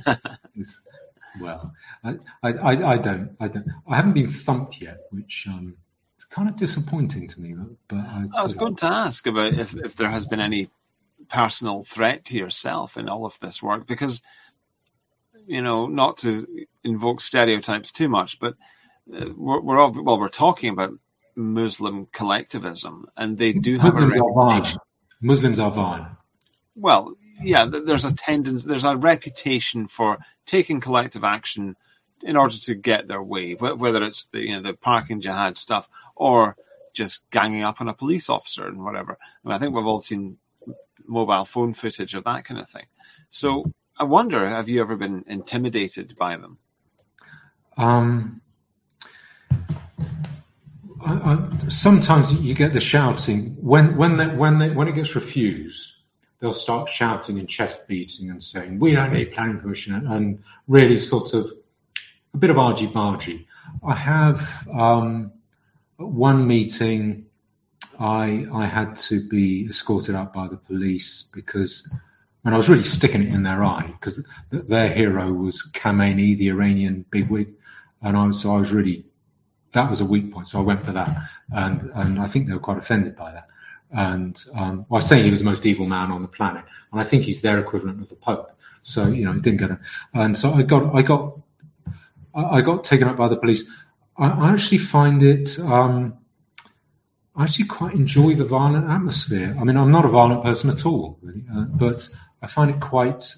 I haven't been thumped yet, which is kind of disappointing to me. But I was going to ask about if there has been any personal threat to yourself in all of this work, because not to invoke stereotypes too much, but we're talking about Muslim collectivism, and they do have a reputation. Muslims are violent. Well, yeah, there's a reputation for taking collective action in order to get their way, whether it's the parking jihad stuff or just ganging up on a police officer and whatever. I mean, I think we've all seen mobile phone footage of that kind of thing. So I wonder, have you ever been intimidated by them? Sometimes you get the shouting when it gets refused. They'll start shouting and chest beating and saying, "We don't need planning permission," and really sort of a bit of argy-bargy. I have one meeting I had to be escorted out by the police because, and I was really sticking it in their eye because their hero was Khamenei, the Iranian bigwig, and I was really, that was a weak point, so I went for that, and I think they were quite offended by that. And I was saying he was the most evil man on the planet, and I think he's their equivalent of the Pope. So it didn't get it, and so I got taken up by the police. I actually find it. I actually quite enjoy the violent atmosphere. I mean, I'm not a violent person at all, really, but I find it quite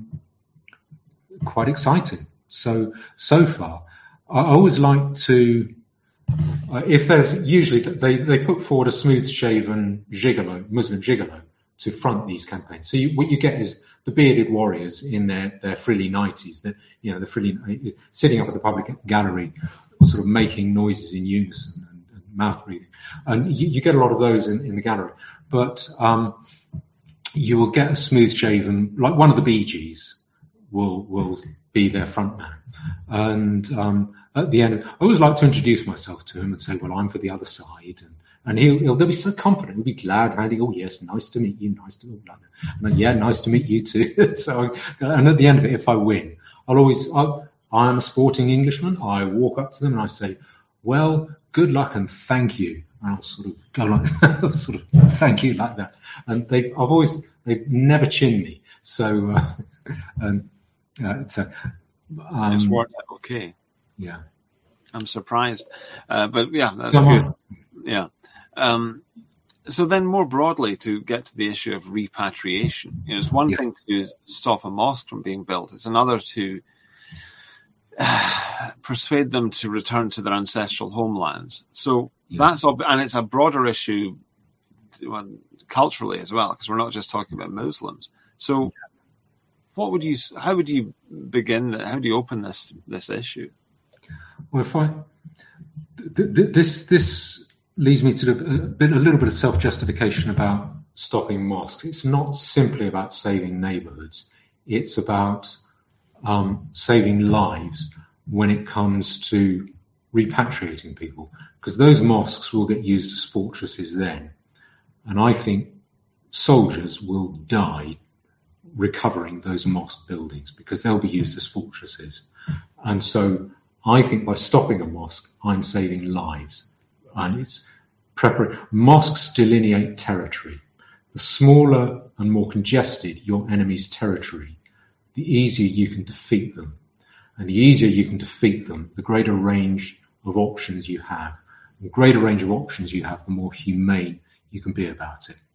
exciting. So far, I always like to. If there's usually they put forward a smooth-shaven gigolo, Muslim gigolo, to front these campaigns. So what you get is the bearded warriors in their frilly nighties, the frilly sitting up at the public gallery, sort of making noises in unison and mouth breathing, and you get a lot of those in the gallery. But you will get a smooth-shaven, like one of the Bee Gees, will be their front man, and at the end, I always like to introduce myself to him and say, "Well, I'm for the other side," and they'll be so confident. He'll be glad, Andy. Oh, yes, nice to meet you. Nice to meet you. And yeah, nice to meet you too. So, and at the end of it, if I win, I'm a sporting Englishman. I walk up to them and I say, "Well, good luck and thank you." And I'll sort of go like, sort of thank you like that. And they've never chinned me. So, it's worked out okay. Yeah, I'm surprised, but yeah, that's good. Yeah. So then, more broadly, to get to the issue of repatriation, it's one thing to stop a mosque from being built; it's another to persuade them to return to their ancestral homelands. So and it's a broader issue culturally as well, because we're not just talking about Muslims. So, how would you begin that? How do you open this issue? Well, this leads me to a little bit of self-justification about stopping mosques. It's not simply about saving neighbourhoods. It's about saving lives when it comes to repatriating people, because those mosques will get used as fortresses then. And I think soldiers will die recovering those mosque buildings because they'll be used as fortresses. And so I think by stopping a mosque, I'm saving lives. And it's mosques delineate territory. The smaller and more congested your enemy's territory, the easier you can defeat them. And the easier you can defeat them, the greater range of options you have. The greater range of options you have, the more humane you can be about it.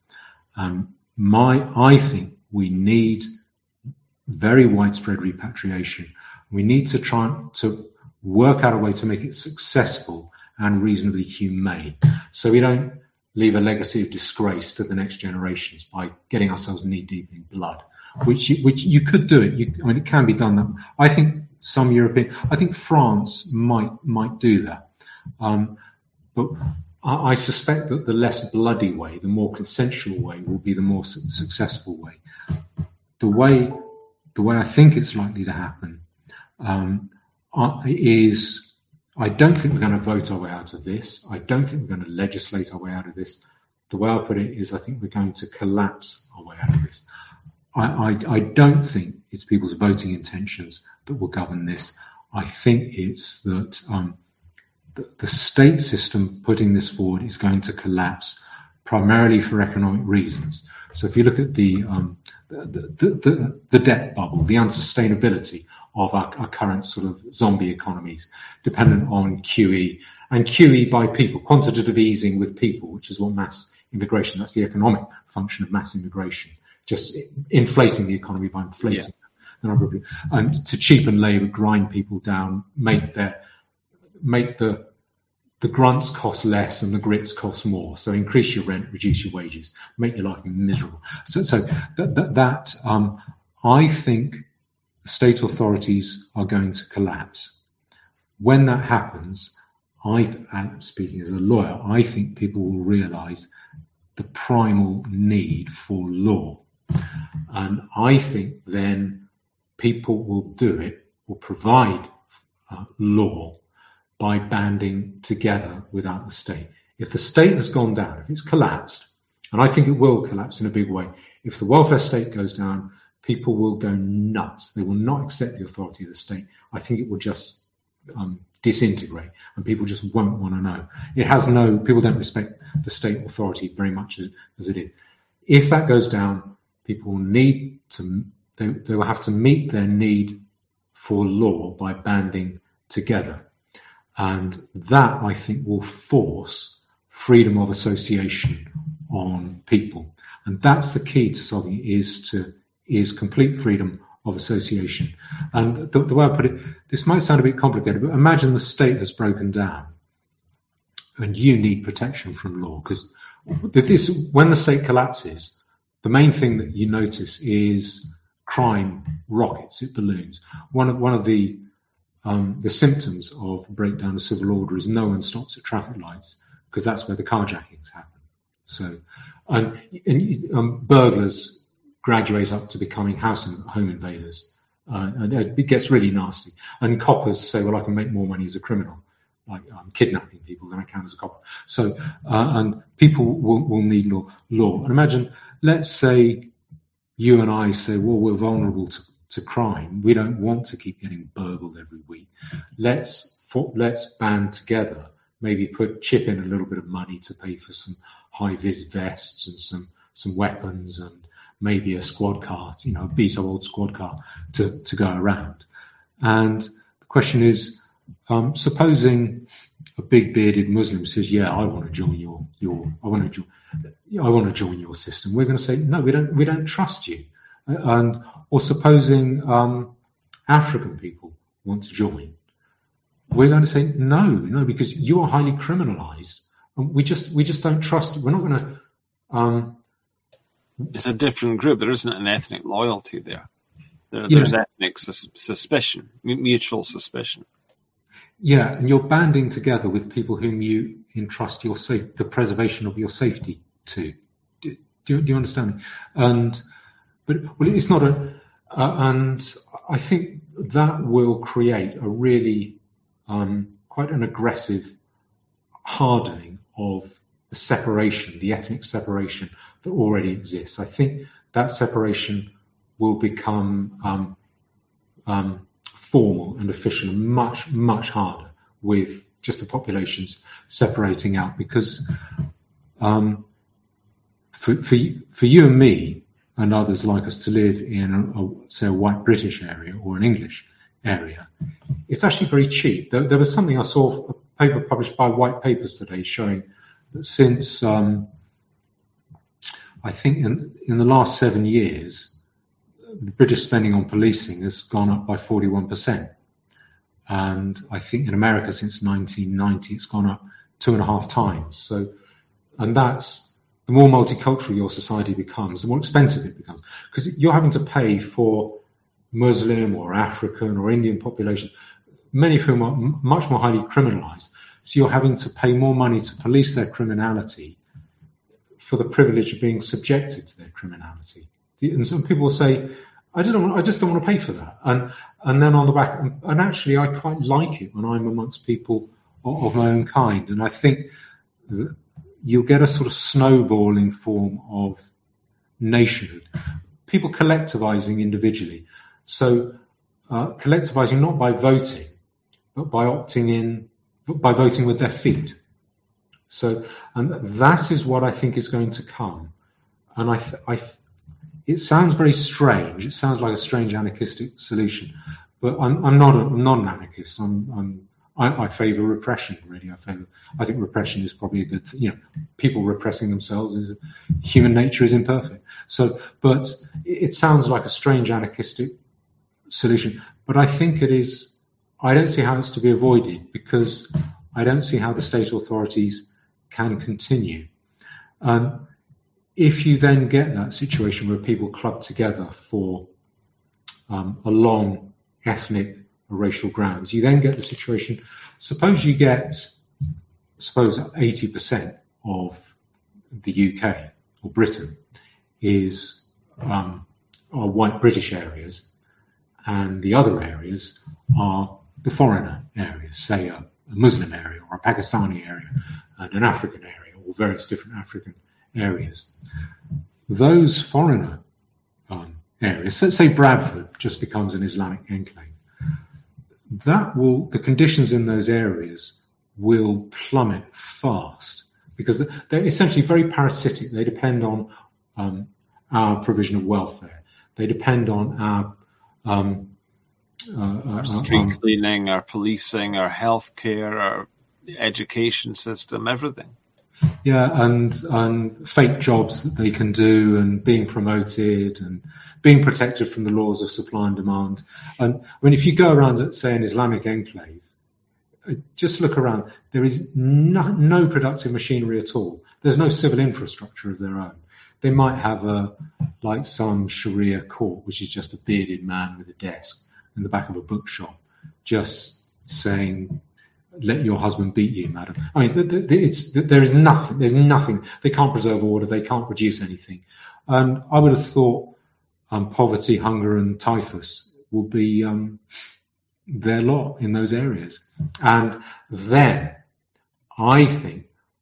I think we need very widespread repatriation. We need to try to work out a way to make it successful and reasonably humane, so we don't leave a legacy of disgrace to the next generations by getting ourselves knee deep in blood. Which you could do it. It can be done. I think I think France might do that, but I suspect that the less bloody way, the more consensual way, will be the more successful way. The way I think it's likely to happen is, I don't think we're going to vote our way out of this. I don't think we're going to legislate our way out of this. The way I put it is, I think we're going to collapse our way out of this. I don't think it's people's voting intentions that will govern this. I think it's that the state system putting this forward is going to collapse primarily for economic reasons. So if you look at the debt bubble, the unsustainability of our current sort of zombie economies, dependent on QE, and QE by people, quantitative easing with people, which is what mass immigration, that's the economic function of mass immigration, just inflating the economy by inflating the number of people, and to cheapen labour, grind people down, make the grunts cost less and the grits cost more. So increase your rent, reduce your wages, make your life miserable. So that I think state authorities are going to collapse. When that happens, and speaking as a lawyer, I think people will realise the primal need for law. And I think then people will provide law by banding together without the state. If the state has gone down, if it's collapsed, and I think it will collapse in a big way, if the welfare state goes down, people will go nuts. They will not accept the authority of the state. I think it will just disintegrate, and people just won't want to know. People don't respect the state authority very much as it is. If that goes down, people will they will have to meet their need for law by banding together. And that, I think, will force freedom of association on people. And that's the key to solving it, is complete freedom of association. And the way I put it, this might sound a bit complicated, but imagine the state has broken down and you need protection from law. Because when the state collapses, the main thing that you notice is crime rockets, it balloons. One of the symptoms of breakdown of civil order is no one stops at traffic lights, because that's where the carjackings happen. So, and burglars graduate up to becoming house and home invaders, and it gets really nasty. And coppers say, "Well, I can make more money as a criminal, like I'm kidnapping people, than I can as a copper." So, and people will need law. And imagine, let's say you and I say, "Well, we're vulnerable to crime. We don't want to keep getting burgled every week. Let's band together. Maybe chip in a little bit of money to pay for some high-vis vests and some weapons, and maybe a squad car, a beat-up old squad car to go around." And the question is, supposing a big bearded Muslim says, "Yeah, I want to join I want to join your system." We're going to say, "No, we don't trust you." Or supposing African people want to join, we're going to say no, because you are highly criminalized, and we just don't trust. We're not going to. It's a different group. There isn't an ethnic loyalty there. There's ethnic suspicion, mutual suspicion. Yeah, and you're banding together with people whom you entrust the preservation of your safety to. Do you understand me? But it's not and I think that will create a really quite an aggressive hardening of the separation, the ethnic separation that already exists. I think that separation will become formal and official and much, much harder with just the populations separating out, because for you and me and others like us to live in, say, a white British area or an English area, it's actually very cheap. There was something I saw, a paper published by White Papers today, showing that since, I think in the last 7 years, the British spending on policing has gone up by 41%. And I think in America since 1990, it's gone up 2.5 times. So, and that's, the more multicultural your society becomes, the more expensive it becomes, because you're having to pay for Muslim or African or Indian population, many of whom are much more highly criminalized. So you're having to pay more money to police their criminality for the privilege of being subjected to their criminality. And some people will say, I just don't want to pay for that. And then on the back, and actually I quite like it when I'm amongst people of my own kind. And I think that you'll get a sort of snowballing form of nationhood. People collectivizing individually. So collectivizing not by voting, but by opting in, by voting with their feet. So, and that is what I think is going to come. And it sounds very strange. It sounds like a strange anarchistic solution, but I'm not an anarchist. I favour repression. Really, I think repression is probably a good thing. People repressing themselves is human nature is imperfect. So, but it sounds like a strange anarchistic solution. But I think it is. I don't see how it's to be avoided, because I don't see how the state authorities can continue. If you then get that situation where people club together for along ethnic or racial grounds, you then get the situation. Suppose 80% of the UK or Britain are white British areas, and the other areas are the foreigner areas, say a Muslim area or a Pakistani area, and an African area, or various different African areas. Those foreigner areas, so say Bradford just becomes an Islamic enclave, the conditions in those areas will plummet fast because they're essentially very parasitic. They depend on our provision of welfare. They depend on our street cleaning, our policing, our healthcare, our education system, everything. Yeah, and fake jobs that they can do, and being promoted, and being protected from the laws of supply and demand. And I mean, if you go around at, say, an Islamic enclave, just look around. There is no productive machinery at all. There's no civil infrastructure of their own. They might have some Sharia court, which is just a bearded man with a desk in the back of a bookshop, just saying, "Let your husband beat you, madam." I mean, there is nothing. There's nothing. They can't preserve order. They can't produce anything. And I would have thought poverty, hunger, and typhus will be their lot in those areas. And then I think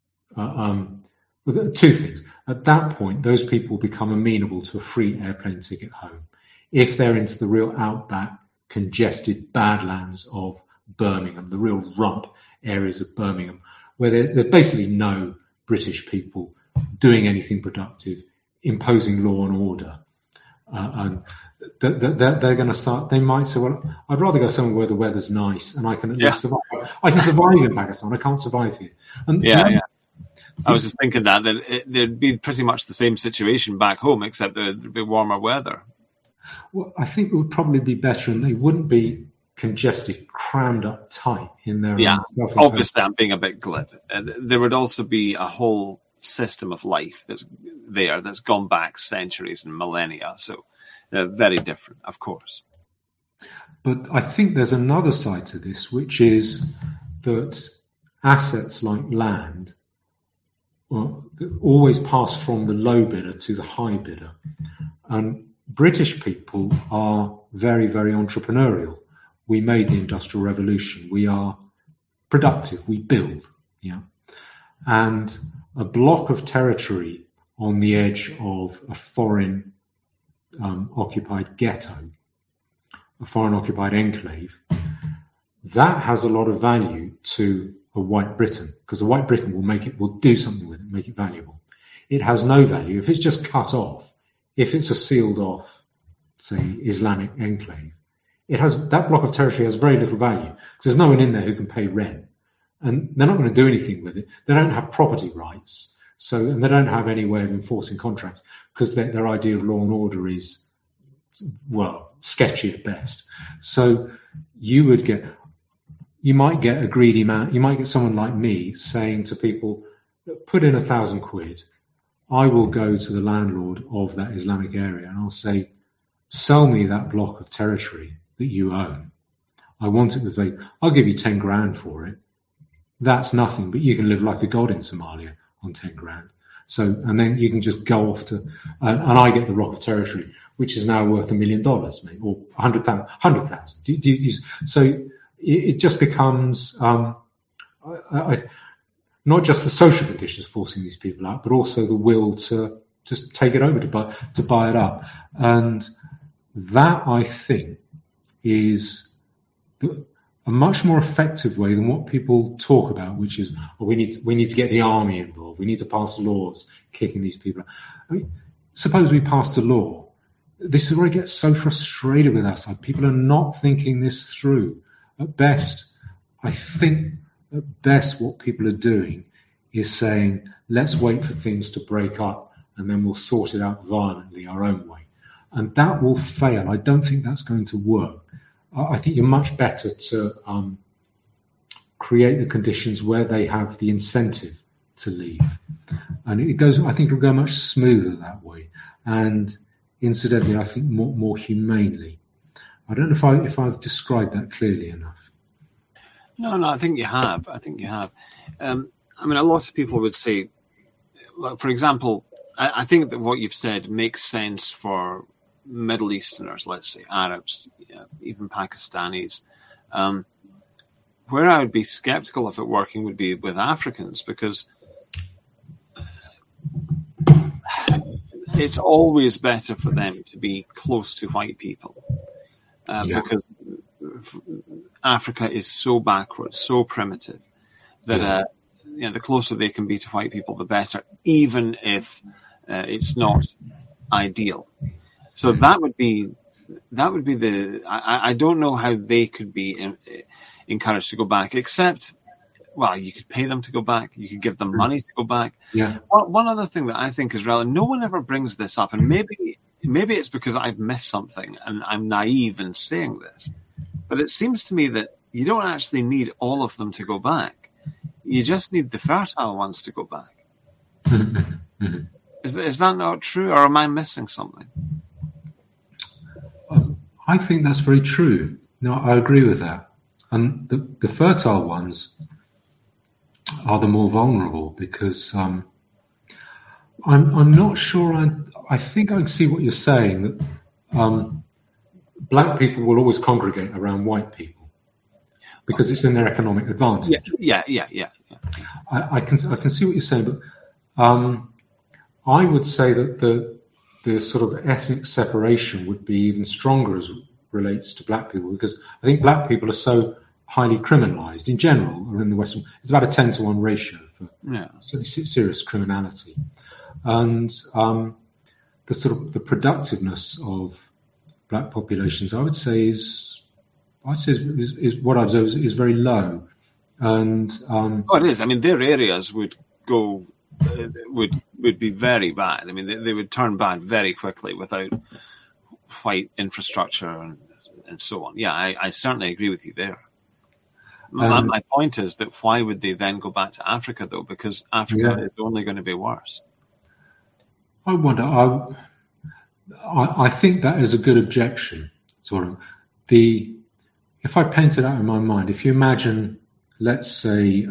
two things. At that point, those people become amenable to a free airplane ticket home. If they're into the real outback, congested badlands of Birmingham, the real rump areas of Birmingham, where there's basically no British people doing anything productive, imposing law and order. And they're going to start, they might say, well, I'd rather go somewhere where the weather's nice and I can at least survive. I can survive in Pakistan. I can't survive here. And I was just thinking that there'd be pretty much the same situation back home, except there'd be warmer weather. Well, I think it would probably be better, and they wouldn't be congested, crammed up tight in their own. Obviously, I'm being a bit glib. There would also be a whole system of life that's gone back centuries and millennia. So very different, of course. But I think there's another side to this, which is that assets like land always pass from the low bidder to the high bidder. And British people are very, very entrepreneurial. We made the Industrial Revolution. We are productive. We build. Yeah. And a block of territory on the edge of a foreign occupied ghetto, a foreign occupied enclave, that has a lot of value to a white Britain, because a white Britain will do something with it, make it valuable. It has no value if it's just cut off. If it's a sealed off, say, Islamic enclave, that block of territory has very little value because there's no one in there who can pay rent, and they're not going to do anything with it. They don't have property rights, and they don't have any way of enforcing contracts because their idea of law and order is, well, sketchy at best. So you might get a greedy man. You might get someone like me saying to people, "Put in £1,000. I will go to the landlord of that Islamic area and I'll say, sell me that block of territory that you own. I want it with I'll give you 10 grand for it. That's nothing, but you can live like a god in Somalia on 10 grand. So, and then you can just go off to, and I get the block of territory, which is now worth $1 million, maybe, or 100,000. So it just becomes, not just the social conditions forcing these people out, but also the will to just take it over, to buy it up. And that, I think, is a much more effective way than what people talk about, which is, we need to get the army involved. We need to pass laws kicking these people out. I mean, suppose we passed a law. This is where it gets so frustrated with us. People are not thinking this through. At best, I think what people are doing is saying, let's wait for things to break up and then we'll sort it out violently our own way. And that will fail. I don't think that's going to work. I think you're much better to create the conditions where they have the incentive to leave. And I think it'll go much smoother that way. And incidentally, I think more humanely. I don't know if I've described that clearly enough. No, I think you have. I mean, a lot of people would say, well, for example, I think that what you've said makes sense for Middle Easterners, let's say Arabs, even Pakistanis. where I would be skeptical of it working would be with Africans, because it's always better for them to be close to white people, because Africa is so backwards, so primitive, that the closer they can be to white people, the better, even if it's not ideal. So that would be the. I don't know how they could be encouraged to go back, except, well, you could pay them to go back. You could give them money to go back. Yeah. One other thing that I think is relevant, no one ever brings this up, and maybe it's because I've missed something and I'm naive in saying this, but it seems to me that you don't actually need all of them to go back. You just need the fertile ones to go back. Is that not true, or am I missing something? I think that's very true. No, I agree with that. And the fertile ones are the more vulnerable, because I'm not sure. I think I can see what you're saying, that black people will always congregate around white people because it's in their economic advantage. Yeah. I can see what you're saying, but I would say that the sort of ethnic separation would be even stronger as it relates to black people, because I think black people are so highly criminalized in general, or in the Western. It's about a 10-to-1 ratio for serious criminality, and the sort of the productiveness of black populations, I would say, is what I've observed is very low, and it is. I mean, their areas would be very bad. I mean, they would turn bad very quickly without white infrastructure and so on. Yeah, I certainly agree with you there. My point is that why would they then go back to Africa, though? Because Africa is only going to be worse. I wonder. I think that is a good objection. Sort of if I paint it out in my mind, if you imagine, let's say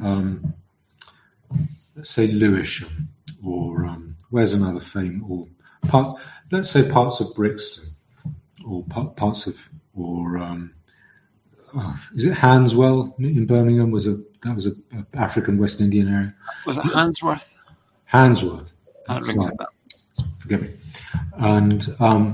Lewisham, or where's another fame, or parts. Let's say parts of Brixton, or parts of, or is it Handswell in Birmingham? That was a African West Indian area. Was it Handsworth? Handsworth. That rings a bell. Forgive me. And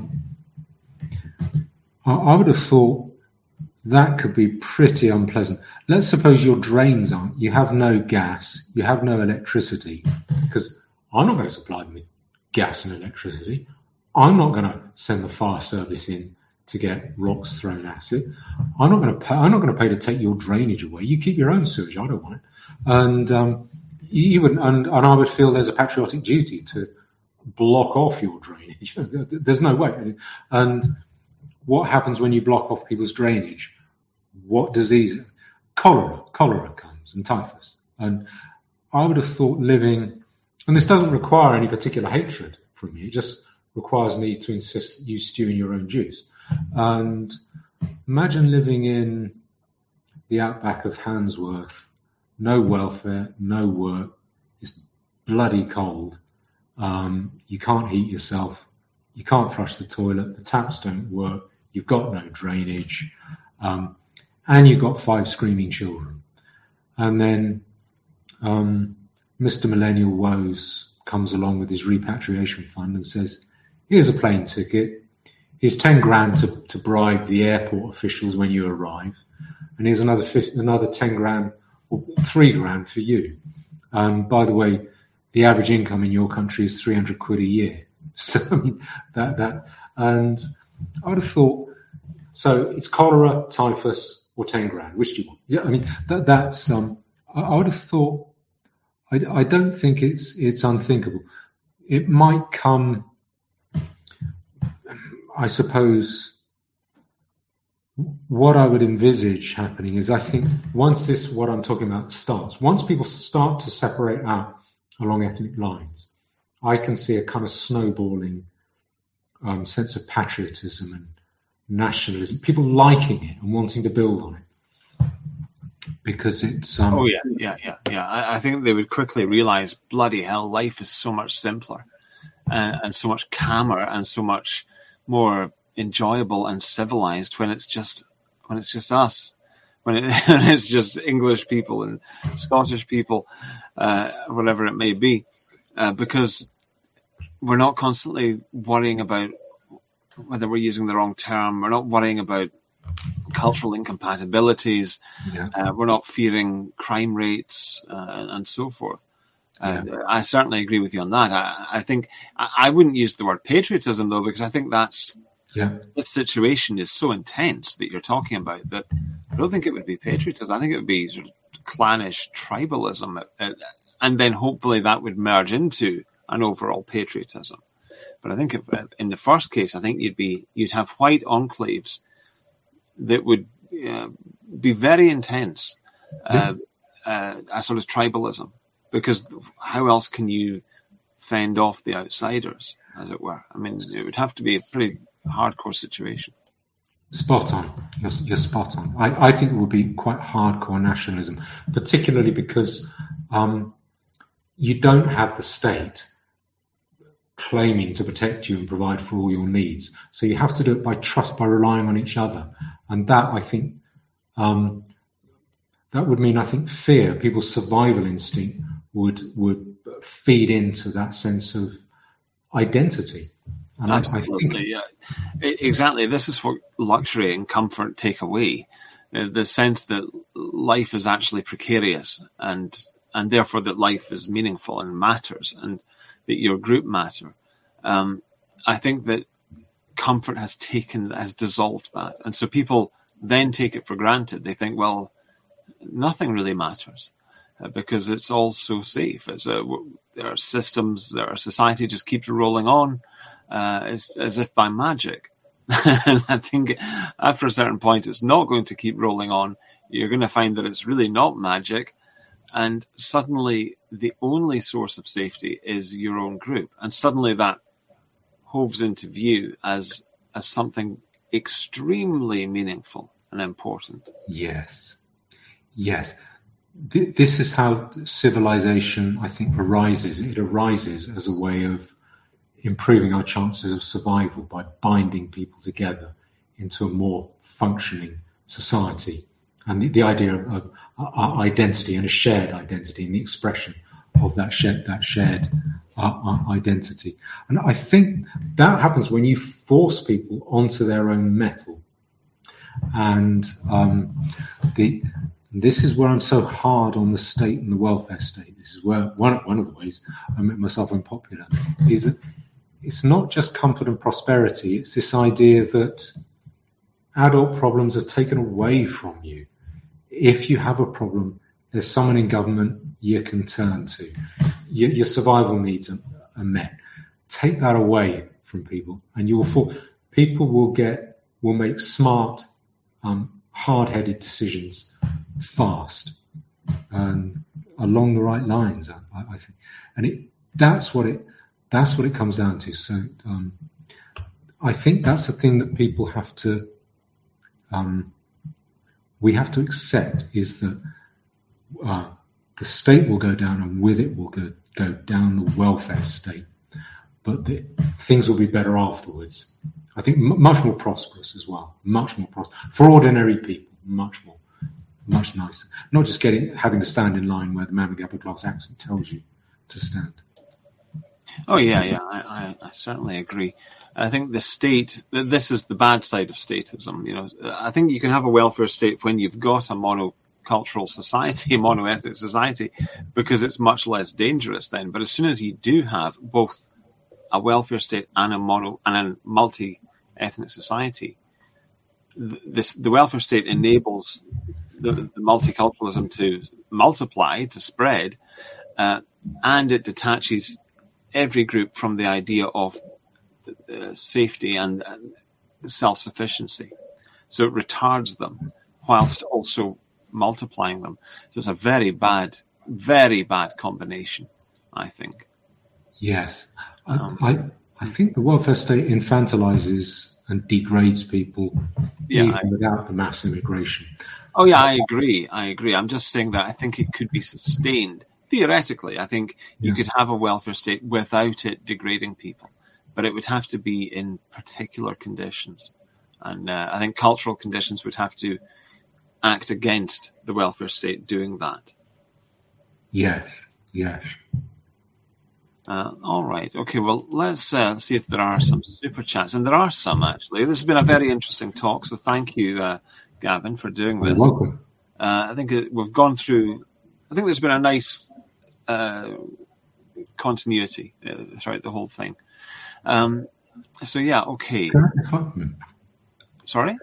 I would have thought that could be pretty unpleasant. Let's suppose your drains aren't. You have no gas. You have no electricity, because I'm not going to supply them with gas and electricity. I'm not going to send the fire service in to get rocks thrown at it. I'm not going to pay to take your drainage away. You keep your own sewage. I don't want it. And you wouldn't. And I would feel there's a patriotic duty to block off your drainage. There's no way. And what happens when you block off people's drainage? What disease? Cholera comes, and typhus. And I would have thought living, and this doesn't require any particular hatred from you, it just requires me to insist that you stew in your own juice. And imagine living in the outback of Handsworth, no welfare, no work, it's bloody cold. You can't heat yourself, you can't flush the toilet, the taps don't work, you've got no drainage, and you've got 5 screaming children. And then Mr. Millennial Woes comes along with his repatriation fund and says, here's a plane ticket, here's 10 grand to bribe the airport officials when you arrive, and here's another 10 grand, or 3 grand for you. By the way, the average income in your country is 300 quid a year. So I mean, that, and I would have thought, so it's cholera, typhus, or 10 grand. Which do you want? Yeah, I mean that's. I would have thought. I don't think it's unthinkable. It might come. I suppose. What I would envisage happening is, I think once what I'm talking about starts, once people start to separate out along ethnic lines, I can see a kind of snowballing sense of patriotism and nationalism, people liking it and wanting to build on it, because it's I think they would quickly realize, bloody hell, life is so much simpler and so much calmer and so much more enjoyable and civilized when it's just us. when it's just English people and Scottish people, whatever it may be, because we're not constantly worrying about whether we're using the wrong term. We're not worrying about cultural incompatibilities. Yeah. We're not fearing crime rates and so forth. I certainly agree with you on that. I think I wouldn't use the word patriotism, though, because I think this situation is so intense that you're talking about that I don't think it would be patriotism. I think it would be sort of clannish tribalism, and then hopefully that would merge into an overall patriotism. But I think in the first case, I think you'd have white enclaves that would be very intense, a sort of tribalism, because how else can you fend off the outsiders, as it were? I mean, it would have to be a pretty hardcore situation. Spot on. You're spot on. I think it would be quite hardcore nationalism, particularly because you don't have the state claiming to protect you and provide for all your needs. So you have to do it by trust, by relying on each other. And that, I think, that would mean, I think, fear, people's survival instinct would feed into that sense of identity. And absolutely, exactly. This is what luxury and comfort take away. The sense that life is actually precarious and therefore that life is meaningful and matters and that your group matter. I think that comfort has dissolved that. And so people then take it for granted. They think, well, nothing really matters because it's all so safe. There are systems, our society just keeps rolling on as if by magic. And I think after a certain point, it's not going to keep rolling on. You're going to find that it's really not magic. And suddenly the only source of safety is your own group. And suddenly that hoves into view as something extremely meaningful and important. Yes. This is how civilization, I think, arises. It arises as a way of improving our chances of survival by binding people together into a more functioning society. And the idea of identity and a shared identity and the expression of that shared identity. And I think that happens when you force people onto their own mettle. And this is where I'm so hard on the state and the welfare state. This is where one of the ways I make myself unpopular is that it's not just comfort and prosperity. It's this idea that adult problems are taken away from you. If you have a problem, there's someone in government you can turn to. Your survival needs are met. Take that away from people, and people will make smart, hard-headed decisions fast and along the right lines. I think, and that's what it comes down to. So I think that's the thing that people have to. We have to accept is that the state will go down, and with it will go down the welfare state. But things will be better afterwards. I think much more prosperous as well. Much more prosperous for ordinary people. Much nicer. Not just having to stand in line where the man with the upper class accent tells you to stand. Oh yeah. I certainly agree. I think the state, this is the bad side of statism. You know, I think you can have a welfare state when you've got a monocultural society, a monoethnic society, because it's much less dangerous then. But as soon as you do have both a welfare state and a multi-ethnic society, the welfare state enables the multiculturalism to multiply, to spread, and it detaches every group from the idea of safety and self-sufficiency. So it retards them whilst also multiplying them. So it's a very bad combination, I think. Yes. I think the welfare state infantilizes and degrades people even without the mass immigration. Oh, yeah, I agree. I'm just saying that I think it could be sustained. Theoretically, I think you could have a welfare state without it degrading people, but it would have to be in particular conditions. And I think cultural conditions would have to act against the welfare state doing that. Yes. All right. Okay, well, let's see if there are some super chats. And there are some, actually. This has been a very interesting talk, so thank you, Gavin, for doing this. You're welcome. I think we've gone through... I think there's been a nice continuity throughout the whole thing. So, yeah, okay. Sorry?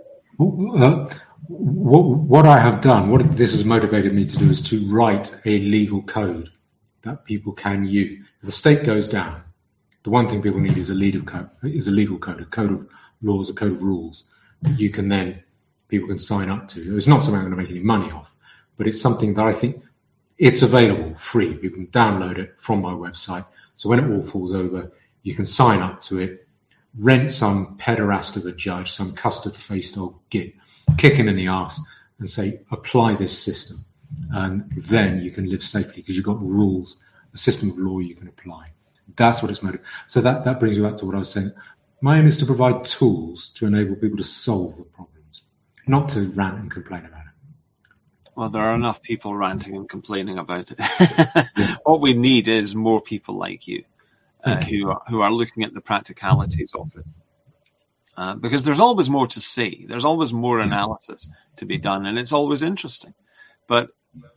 What I have done, what this has motivated me to do, is to write a legal code that people can use. If the state goes down, the one thing people need is a legal code, a code of laws, a code of rules that people can sign up to. It's not something I'm going to make any money off, but it's something that I think it's available free. You can download it from my website. So when it all falls over, you can sign up to it, rent some pederast of a judge, some custard-faced old git, kick him in the arse and say, apply this system. And then you can live safely because you've got rules, a system of law you can apply. That's what it's made of. So that brings me back to what I was saying. My aim is to provide tools to enable people to solve the problems, not to rant and complain about it. Well, there are enough people ranting and complaining about it. What we need is more people like you, who are looking at the practicalities of it. Because there's always more to say. There's always more analysis to be done, and it's always interesting. But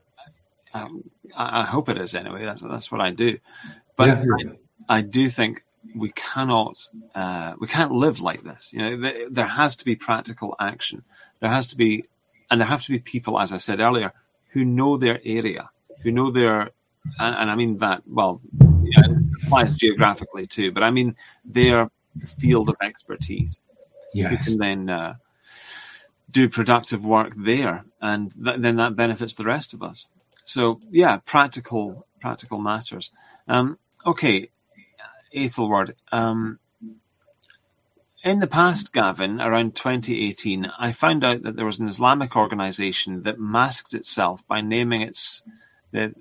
I hope it is anyway. That's what I do. But I do think we can't live like this. You know, there has to be practical action. There have to be people, as I said earlier, who know their area, who know their, and I mean that, well, yeah, it applies geographically too, but I mean their field of expertise. Yes. Who can then do productive work there, and then that benefits the rest of us. So yeah, practical matters. Okay, Aethelward. In the past, Gavin, around 2018, I found out that there was an Islamic organization that masked itself by naming the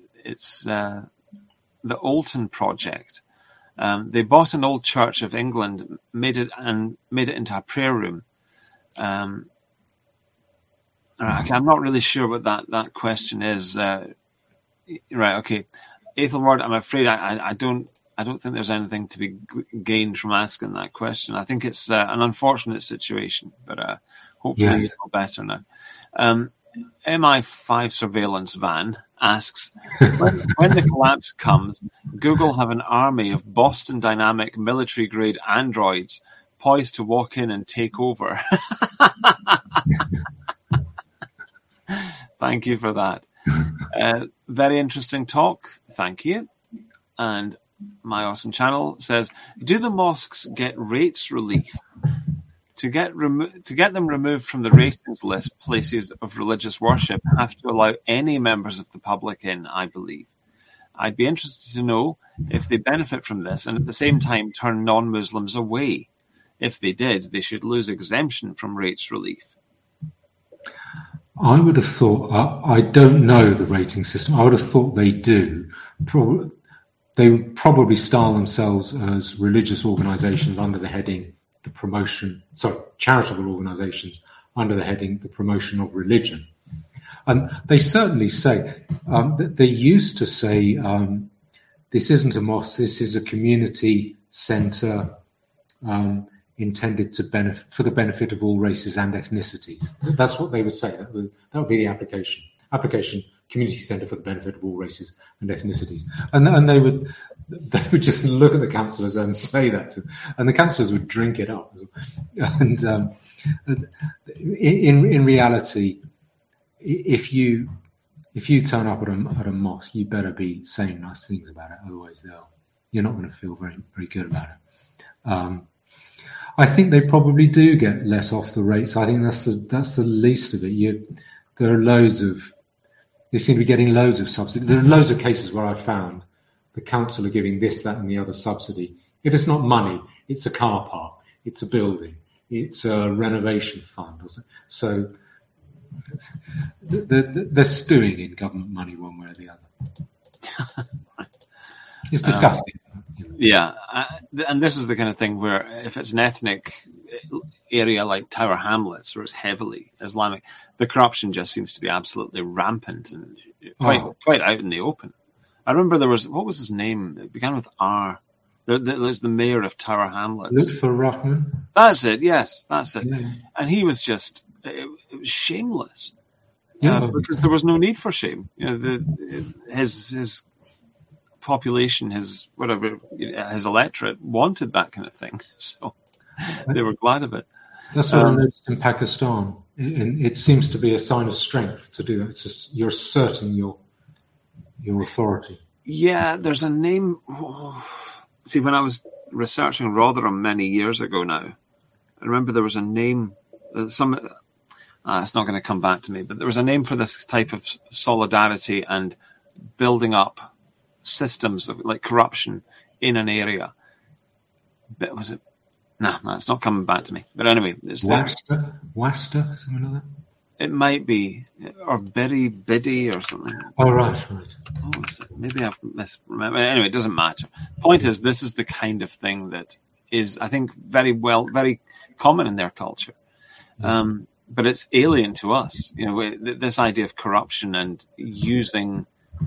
Alton Project. They bought an old church of England, made it into a prayer room. I'm not really sure what that question is. Right, okay. Aethelward, I'm afraid I don't think there's anything to be gained from asking that question. I think it's an unfortunate situation, but hopefully it's all better now. MI5 surveillance van asks, when the collapse comes, Google have an army of Boston Dynamic military-grade androids poised to walk in and take over. Thank you for that. Very interesting talk. Thank you. And My Awesome Channel says, do the mosques get rates relief? To get them removed from the ratings list, places of religious worship have to allow any members of the public in, I believe. I'd be interested to know if they benefit from this and at the same time turn non-Muslims away. If they did, they should lose exemption from rates relief. I would have thought, I don't know the rating system, I would have thought they do. They would probably style themselves as religious organisations under the heading charitable organisations under the heading the promotion of religion. And they certainly say, they used to say, this isn't a mosque, this is a community centre intended to benefit for the benefit of all races and ethnicities. That's what they would say. That would be the application. Community centre for the benefit of all races and ethnicities. And they would just look at the councillors and say that, and the councillors would drink it up. And in reality, if you turn up at a mosque, you better be saying nice things about it. Otherwise, you're not going to feel very, very good about it. I think they probably do get let off the rates. I think that's the least of it. They seem to be getting loads of subsidy. There are loads of cases where I've found the council are giving this, that, and the other subsidy. If it's not money, it's a car park, it's a building, it's a renovation fund. So they're stewing in government money one way or the other. It's disgusting. Yeah, and this is the kind of thing where if it's an ethnic, area like Tower Hamlets, where it's heavily Islamic, the corruption just seems to be absolutely rampant and quite out in the open. I remember there was, what was his name? It began with R. There's the mayor of Tower Hamlets. Lutfur Rahman. That's it. Yes, that's it. Yeah. And he was just it was shameless. Yeah. Because there was no need for shame. You know, his population, his electorate wanted that kind of thing, so they were glad of it. That's what I noticed in Pakistan. It seems to be a sign of strength to do that. It's just, you're asserting your authority. Yeah, there's a name. See, when I was researching Rotherham many years ago now, I remember there was a name. It's not going to come back to me, but there was a name for this type of solidarity and building up systems of like corruption in an area. But was it? No, it's not coming back to me. But anyway, it's Wasta, something like that. It might be, or Biddy or something. Oh, right. Oh, maybe I've misremembered. Anyway, it doesn't matter. Point is, this is the kind of thing that is, I think, very common in their culture. But it's alien to us. You know, this idea of corruption and using,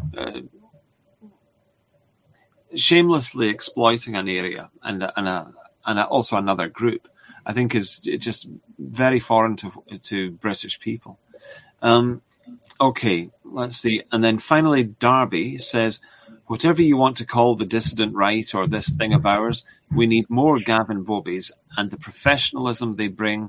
shamelessly exploiting an area and also another group, I think is just very foreign to British people. Okay, let's see. And then finally, Darby says, whatever you want to call the dissident right or this thing of ours, we need more Gavin Bobbies and the professionalism they bring,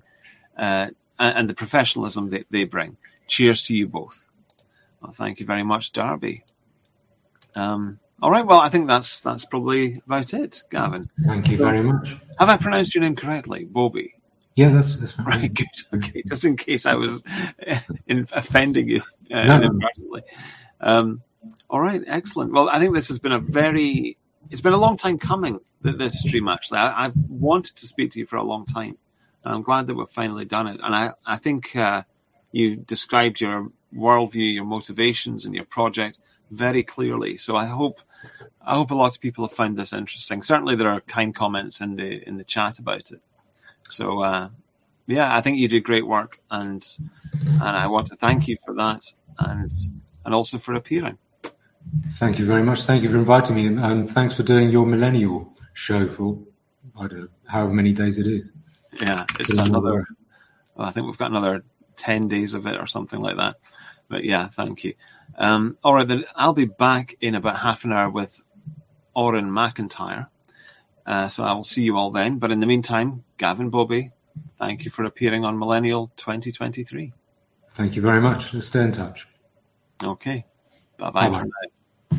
they bring. Cheers to you both. Well, thank you very much, Darby. All right, well, I think that's probably about it, Gavin. Thank you very much. Have I pronounced your name correctly? Bobby? Yeah, that's fine. Right, good. Okay, just in case I was offending you inadvertently. All right, excellent. Well, I think this has been it's been a long time coming, this stream, actually. I've wanted to speak to you for a long time, and I'm glad that we've finally done it. And I think you described your worldview, your motivations, and your project very clearly. So I hope a lot of people have found this interesting. Certainly there are kind comments in the chat about it. So I think you did great work, and I want to thank you for that, and also for appearing. Thank you very much. Thank you for inviting me, and thanks for doing your millennial show for, I don't know, however many days it is. Yeah, it's another. Well, I think we've got another 10 days of it or something like that. But yeah, thank you. All right, then I'll be back in about half an hour with Oren McIntyre. So I will see you all then. But in the meantime, Gavin Bobby, thank you for appearing on Millennial 2023. Thank you very much. Let's stay in touch. Okay. Bye-bye for now.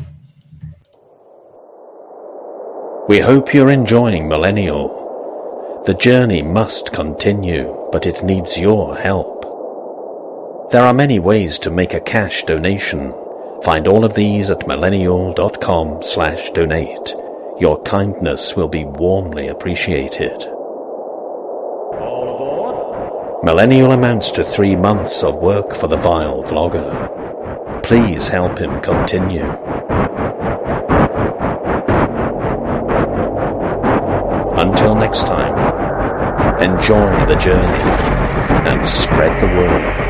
We hope you're enjoying Millennial. The journey must continue, but it needs your help. There are many ways to make a cash donation. Find all of these at millennial.com/donate. Your kindness will be warmly appreciated. All aboard. Millennial amounts to 3 months of work for the vile vlogger. Please help him continue. Until next time, enjoy the journey and spread the word.